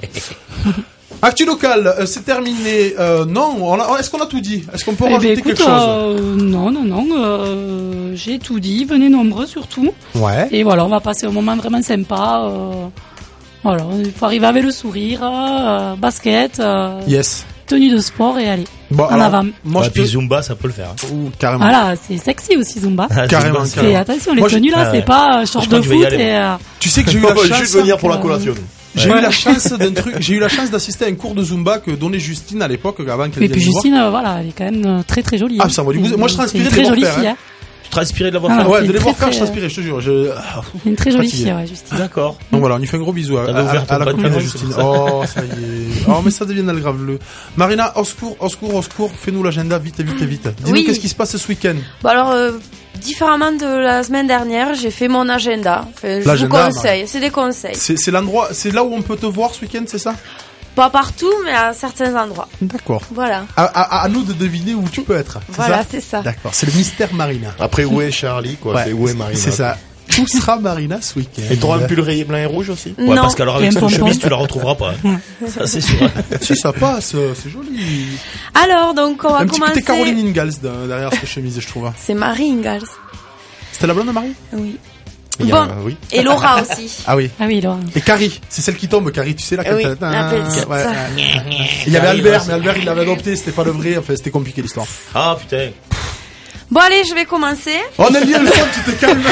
Actu local, euh, c'est terminé. Euh, non, on a- est-ce qu'on a tout dit? Est-ce qu'on peut Eh ben, rajouter écoute, quelque chose? euh, non, non, non, euh, j'ai tout dit, venez nombreux surtout. Ouais. Et voilà, on va passer un moment vraiment sympa. euh, voilà, il faut arriver avec le sourire, euh, basket, euh, Yes. tenue de sport et aller. Bon, en alors, avant. moi Ouais, je puis te... Zumba, ça peut le faire. hein. Ouh, carrément. Voilà, c'est sexy aussi Zumba. Ah, Carrément, Zumba, c'est- carrément. Et attention, les Moi, j'ai- tenues là, Ah ouais. c'est pas euh, short Je crois de que je vais y foot aller, et euh, Tu sais que j'ai eu On la va chance. juste venir pour la euh, collation. J'ai Ouais. eu la chance d'un truc. J'ai eu la chance d'assister à un cours de Zumba que donnait Justine à l'époque, avant qu'elle Et vienne puis nous voir. Justine, euh, voilà, elle est quand même euh, très très jolie. Ah, hein. ça va du goût. Moi, je C'est transpirais une de très les voir jolie faire, fille. hein. Hein. Tu transpirais de l'avoir Ah, fait. Ouais, c'est de les très, voir faire, je très, transpirais, je te jure. Je... ah, C'est une très jolie Fatigué. fille, ouais, Justine. D'accord. Donc voilà, on lui fait un gros bisou à, T'avais à- ouvert ton à la copine de pantalon, Justine. c'est pour Oh, ça y est. Oh, mais ça devient le grave le. Marina, au secours, au secours, au secours. Fais-nous l'agenda vite, vite, vite. Dis-nous Oui. qu'est-ce qui se passe ce week-end. Bon alors, euh, différemment de la semaine dernière, j'ai fait mon agenda. Enfin, je vous L'agenda, conseille, c'est des conseils. C'est c'est l'endroit, c'est là où on peut te voir ce week-end, c'est ça? Pas partout, mais à certains endroits. D'accord. Voilà. À, à, à nous de deviner où tu peux être. c'est Voilà, ça c'est ça. D'accord. C'est le mystère Marina. Après, où est Charlie, quoi? Ouais, C'est où est Marina? C'est ça. Où sera Marina ce week-end? Et t'auras un pull rayé blanc et rouge aussi? Ouais, Non. parce qu'alors avec Et un cette pompon. chemise, tu la retrouveras pas. hein. Ça, c'est sûr. Si ça passe, euh, c'est joli. Alors, donc, on va Un petit côté commencer. Caroline Ingalls de- derrière cette chemise, je trouve. C'est Marie Ingalls. C'était la blonde de Marie? Oui. Il y a- Bon. oui. Et Laura aussi. Ah oui. Ah oui, Laura. Et Carrie, c'est celle qui tombe, Carrie, tu sais là quand Oui, elle- la petite. Ouais, ouais. Il y avait Albert, mais Albert il l'avait adopté, c'était pas le vrai, enfin c'était compliqué l'histoire. Ah putain. Bon, allez, je vais commencer. On a lié le son, tu te calmes.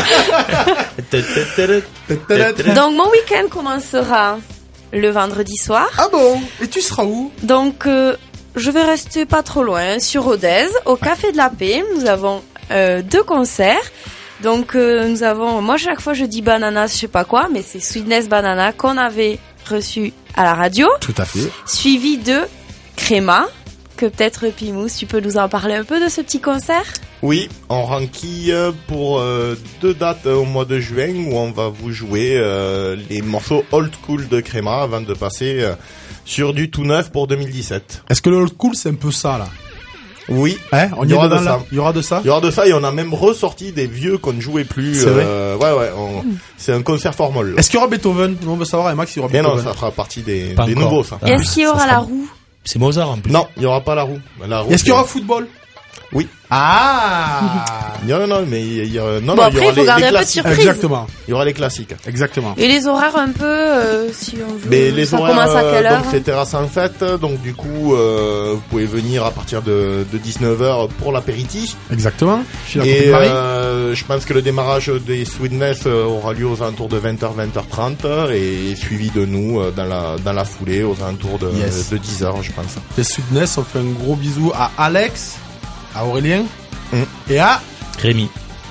Donc, mon week-end commencera le vendredi soir. Ah bon? Et tu seras où? Donc, euh, je vais rester pas trop loin, sur Rodez, au Café de la Paix. Nous avons euh, deux concerts. Donc, euh, nous avons, moi, chaque fois, je dis Banana, je sais pas quoi, mais c'est Sweetness Banana qu'on avait reçu à la radio, Tout à fait. suivi de Créma, que peut-être Pimous, tu peux nous en parler un peu de ce petit concert? Oui, on ranquille pour euh, deux dates euh, au mois de juin où on va vous jouer euh, les morceaux old school de Créma avant de passer euh, sur du tout neuf pour deux mille dix-sept. Est-ce que le old cool c'est un peu ça là? Oui, Hein? On il y y aura dedans, de là ça. Il y aura de ça? Il y aura de ça et on a même ressorti des vieux qu'on ne jouait plus. C'est vrai euh, Ouais, ouais, on- c'est un concert formol. Est-ce qu'il y aura Beethoven? On veut savoir, et Max, il y aura Mais non, Beethoven. ça fera partie des, Pas des encore. nouveaux, ça. Ah, Et est-ce qu'il y ça aura sera- la roue? C'est Mozart en plus. Non, il y aura pas la roue. La roue Est-ce qu'il y c'est- aura football? Oui. Ah! Non, non, non, mais il y aura, non, Bon, non, après, il y aura il faut les, garder les un peu de classiques. surprise. Exactement. Il y aura les classiques. Exactement. Et les horaires un peu, euh, si on veut. Mais les ça horaires, commence à quelle euh, heure? donc c'est terrasse en fête, donc du coup, euh, vous pouvez venir à partir de, de dix-neuf heures pour l'apéritif. Exactement. Je suis la copine Et de Marie. euh, je pense que le démarrage des Sweetness euh, aura lieu aux alentours de vingt heures, vingt heures trente et suivi de nous euh, dans la dans la foulée aux alentours de, Yes. de dix heures, je pense. Les Sweetness, on fait un gros bisou à Alex, à Aurélien, Mm. et à Rémi.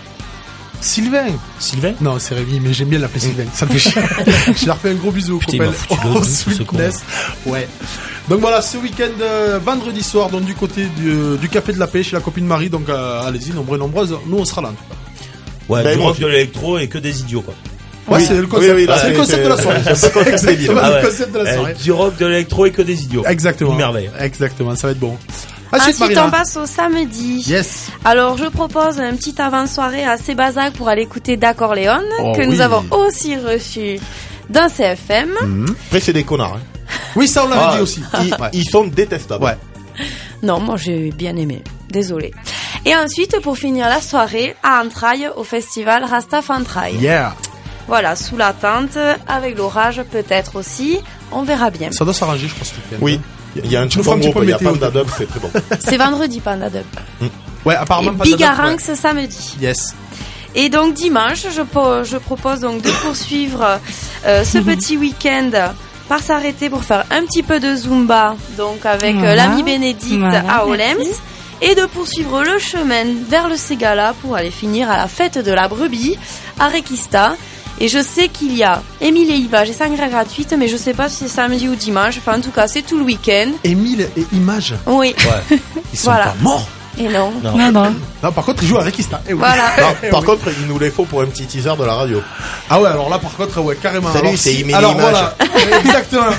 Sylvain. Sylvain? Non, c'est Rémi, mais j'aime bien l'appeler Sylvain. Ça me fait chier. Je leur fais un gros bisou aux Putain, il m'a copains. foutu le Au doute, ce Sweetness. Ouais. Donc voilà, ce week-end, euh, vendredi soir, donc du côté du, du Café de la Paix, chez la copine Marie. Donc euh, allez-y, nombreux et nombreuses. Nous, on sera là, en tout cas. Ouais, Ben, du moi rock, aussi. de l'électro et que des idiots, quoi. Ouais, Oui. c'est le concept. Oui, oui, là, c'est le c'est- concept de la soirée. c'est- c'est le concept des villes. Exactement, Ah le ouais. concept de la Euh, soirée. du rock, de l'électro et que des idiots. Exactement. Une merveille. Exactement, ça va être bon. Ensuite, Ensuite, Marina. on passe au samedi. Yes. Alors, je propose un petit avant-soirée à Sébazac pour aller écouter D'accord Léon, Oh que oui. nous avons aussi reçu dans C F M. Après, c'est des connards. Hein. Oui, ça, on l'avait Ah, dit aussi. Ils, Ouais. ils sont détestables. Ouais. Non, moi j'ai bien aimé. Désolée. Et ensuite, pour finir la soirée, à Entrailles, au festival Rasta Entrailles. Yeah. Voilà, sous la tente, avec l'orage peut-être aussi, on verra bien. Ça doit s'arranger, je pense. Que oui, il y a un petit bon groupe, il y a météo. Panda Dub, c'est très bon. C'est vendredi, Panda Dub. Mm. Ouais, apparemment et Panda Dub. Bigaranx ouais. samedi. Yes. Et donc dimanche, je, je propose donc de poursuivre euh, ce petit week-end par s'arrêter pour faire un petit peu de Zumba, donc avec voilà. euh, l'ami Bénédicte voilà, à Olems. Merci. Et de poursuivre le chemin vers le Ségala pour aller finir à la fête de la brebis à Requista. Et je sais qu'il y a Émile et Images et sangria gratuite, mais je sais pas si c'est samedi ou dimanche. Enfin, en tout cas, c'est tout le week-end. Émile et Images. Oui. Ouais. Ils sont voilà. pas morts. Et non. Non. non, non. Non, par contre, ils jouent à Requista. Eh oui. Voilà. Non, par oui. contre, il nous les faut pour un petit teaser de la radio. Ah ouais, alors là, par contre, ouais, carrément. Salut, alors, c'est si... Émile Alors Images. voilà, exactement.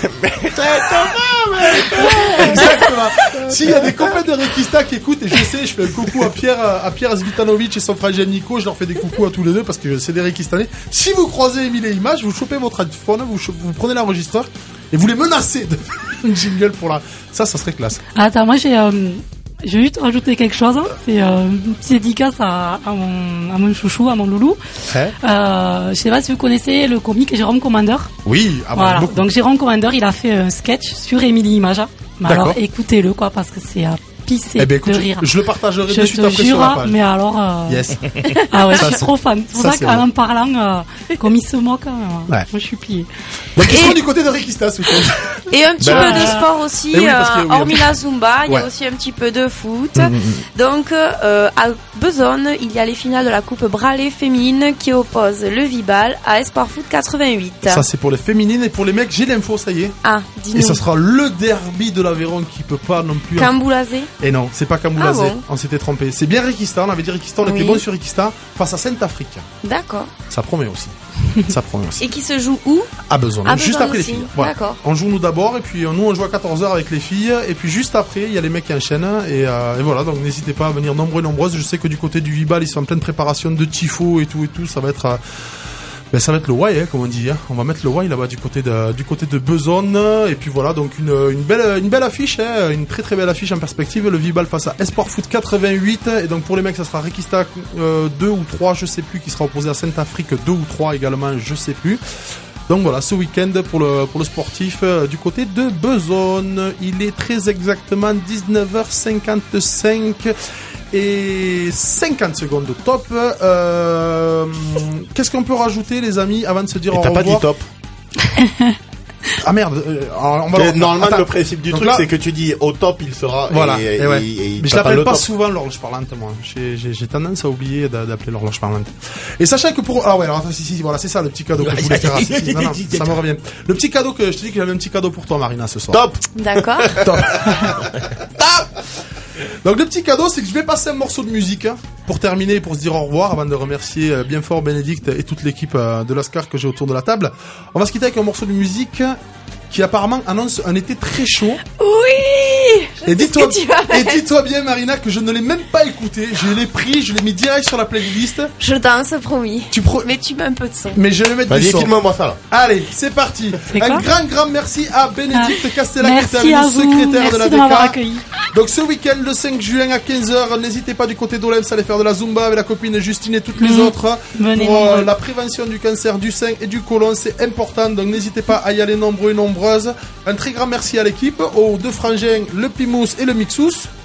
Exactement. S'il y a des copains de Requista qui écoutent, et je sais, je fais un coucou à Pierre, à Pierre Zvitanovic et son frangin Nico, je leur fais des coucous à tous les deux parce que c'est des Requistanais. Si vous croisez Émile et Images, vous chopez votre iPhone, vous, vous prenez l'enregistreur et vous les menacez de faire une jingle pour la. Ça, ça serait classe. Attends, moi j'ai. Euh... Je vais juste rajouter quelque chose. C'est euh, une petite dédicace à, à, mon, à mon chouchou, à mon loulou. Hey. Euh, je sais pas si vous connaissez le comique Jérôme Commander. Oui, ah voilà. Beaucoup. Donc Jérôme Commander, il a fait un sketch sur Émilie Images. Alors écoutez-le quoi, parce que c'est à pisser eh ben, écoute, de rire. Je le partagerai je de suite après jure, sur la page. Mais alors, euh... yes. ah ouais, ça, je suis trop fan. C'est pour ça, ça qu'en en parlant, euh, comme il se moque, euh, ouais. moi je suis plié. Donc ils sont du côté de Requista ce week-end. Et un petit ben, peu de sport aussi, oui, euh, oui, hormis la Zumba, il ouais. y a aussi un petit peu de foot. Mm-hmm. Donc euh, à Besonne, il y a les finales de la Coupe Bralé féminine qui opposent le Vibal à Espoir Foot quatre-vingt-huit. Ça c'est pour les féminines et pour les mecs, j'ai l'info, ça y est. Ah, dis-nous. Et ça sera le derby de l'Aveyron qui peut pas non plus. Camboulazé. Et non, c'est pas Camboulazé. Ah bon. On s'était trompé. C'est bien Requista, on avait dit Requista, on oui. était bon sur Requista face à Saint-Afrique. D'accord. Ça promet aussi. Ça promet aussi. Et qui se joue où? À Besançon. À juste Besançon après aussi. les filles. Voilà. D'accord. On joue nous d'abord et puis euh, nous on joue à quatorze heures avec les filles et puis juste après il y a les mecs qui enchaînent et, euh, et voilà, donc n'hésitez pas à venir nombreux et nombreuses. Je sais que du côté du Vibal ils sont en pleine préparation de tifo et tout et tout. Ça va être euh, ben ça va être le Y, hein, comme on dit. Hein. On va mettre le Y là-bas du côté de du côté de Besançon et puis voilà, donc une une belle une belle affiche, hein, une très très belle affiche en perspective. Le Vibal face à Espoir Foot quatre-vingt-huit et donc pour les mecs ça sera Requista euh, deux ou trois, je sais plus, qui sera opposé à Saint-Afrique deux ou trois également, je sais plus. Donc voilà, ce week-end pour le pour le sportif euh, du côté de Besançon, il est très exactement dix-neuf heures cinquante-cinq. Et cinquante secondes de top. Euh, qu'est-ce qu'on peut rajouter, les amis, avant de se dire et au t'as revoir? Pas dit top. Ah merde. Euh, on va le... Normalement, attends. Le principe du donc truc, là... c'est que tu dis au top, il sera. Voilà. Et, et ouais. et, et mais je l'appelle pas top. Souvent l'horloge parlante, moi. J'ai, j'ai, j'ai tendance à oublier d'appeler l'horloge parlante. Et sachant que pour. Ah ouais, alors si, si, voilà, c'est ça le petit cadeau que je voulais faire. Si, non, non, ça me revient. Le petit cadeau que je te dis que j'avais un petit cadeau pour toi, Marina, ce soir. Top. D'accord. Top. Top. Donc le petit cadeau, c'est que je vais passer un morceau de musique hein, pour terminer, pour se dire au revoir, avant de remercier euh, bien fort Bénédicte et toute l'équipe euh, de l'Ascar que j'ai autour de la table. On va se quitter avec un morceau de musique qui apparemment annonce un été très chaud. Oui. Et dis-toi, et dis-toi bien, Marina, que je ne l'ai même pas écouté. Je l'ai pris, je l'ai mis direct sur la playlist. Je danse, promis. Tu pro... Mais tu mets un peu de son. Mais je vais mettre du son. Vas-y, filme-moi ça là. Allez, c'est parti. C'est un grand, grand merci à Bénédicte ah, Castella, qui était avec nous, secrétaire merci de la de m'avoir accueilli. Donc ce week-end, le cinq juin à quinze heures, n'hésitez pas du côté d'Olems à aller faire de la Zumba avec la copine Justine et toutes les mmh. autres. Venez pour euh, la prévention du cancer du sein et du côlon, c'est important. Donc n'hésitez pas à y aller nombreux et nombreuses. Un très grand merci à l'équipe, aux deux frangins, le Pimous et le Mixous.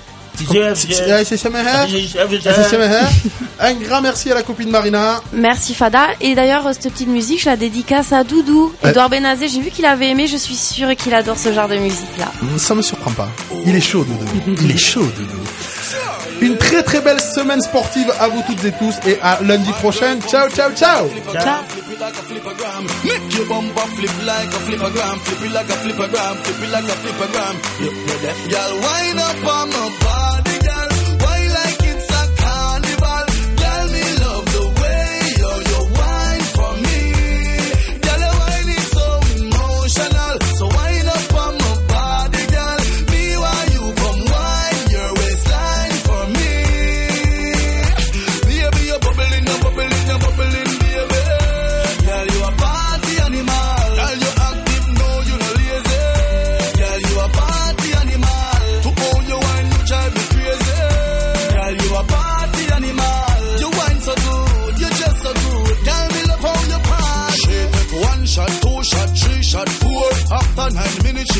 Un grand merci à la copine Marina. Merci Fada. Et d'ailleurs, cette petite musique, je la dédicace à Doudou. Edouard Benazé, j'ai vu qu'il avait aimé, je suis sûre qu'il adore ce genre de musique-là. Ça me surprend pas. Il est chaud, Doudou. Il est chaud, Doudou. Une très très belle semaine sportive à vous toutes et tous et à lundi prochain. Ciao, ciao, ciao. Ciao. Make your bumper flip like a flippergram, flip it like a flippergram, flip it like a flippergram. You're deaf, girl. Wind up on my body, girl. Why like it's a carnival? Girl, me love the way you you whine for me. Girl, your wine is so emotional. So wind up on my body, girl. Me while you come wine your waistline for me. Baby, you're bubbling, you're bubbling, you're bubbling, baby. Girl, you a party animal. Girl, you active, no, you no lazy. Girl, you a party animal. To own your wine, you drive me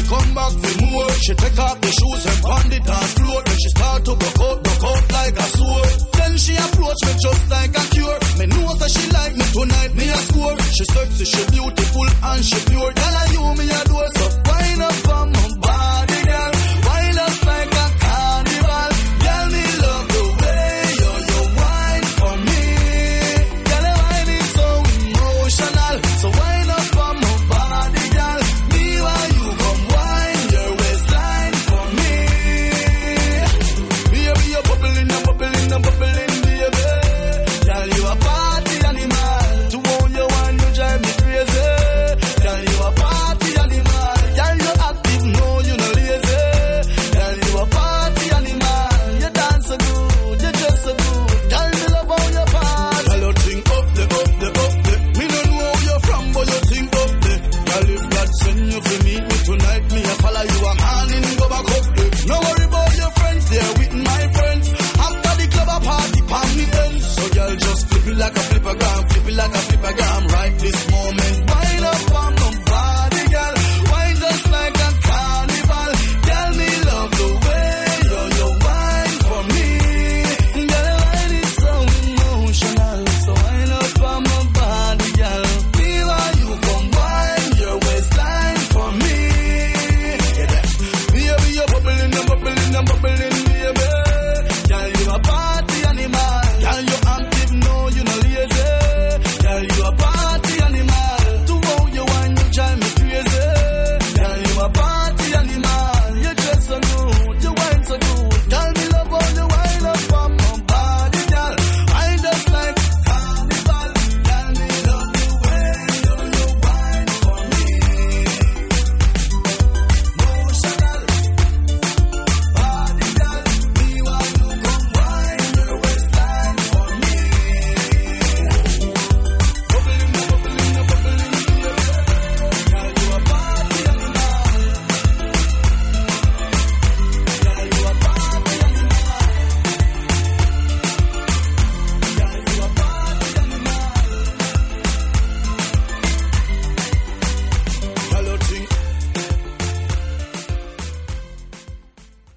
come back for more. She take off the shoes and pound it on floor. Then she start to broke out, broke out like a sword. Then she approach me just like a cure. Me know that she like me tonight, me a score. She sexy, she beautiful and she pure. Girl, I you me a do so wind up on my body, girl. Wind up like a carnival. Girl, me love the way you you wine for me. Girl, the wine is so emotional. So wind up on my body, girl. Me while you come wine your waistline for me. Baby, you're bubbling, you're bubbling, you're bubbling, baby. Girl, you a party animal. To own you one, you drive me crazy. Girl, you a party animal. Girl, you active, no, you no lazy. Girl, you a party animal. You dance so good, you dress so good. Girl, me love how you party. Girl, you think up the, up the, up the. Me no know where you're from, but you think up the. Girl, if God send you to meet me tonight, me a follow you a man in go back up the. No worry about your friends, they're with my friends. After the club a party, palm me ends. So girl, just flip it like a flippergram, flip it like a flippergram. Right this moment.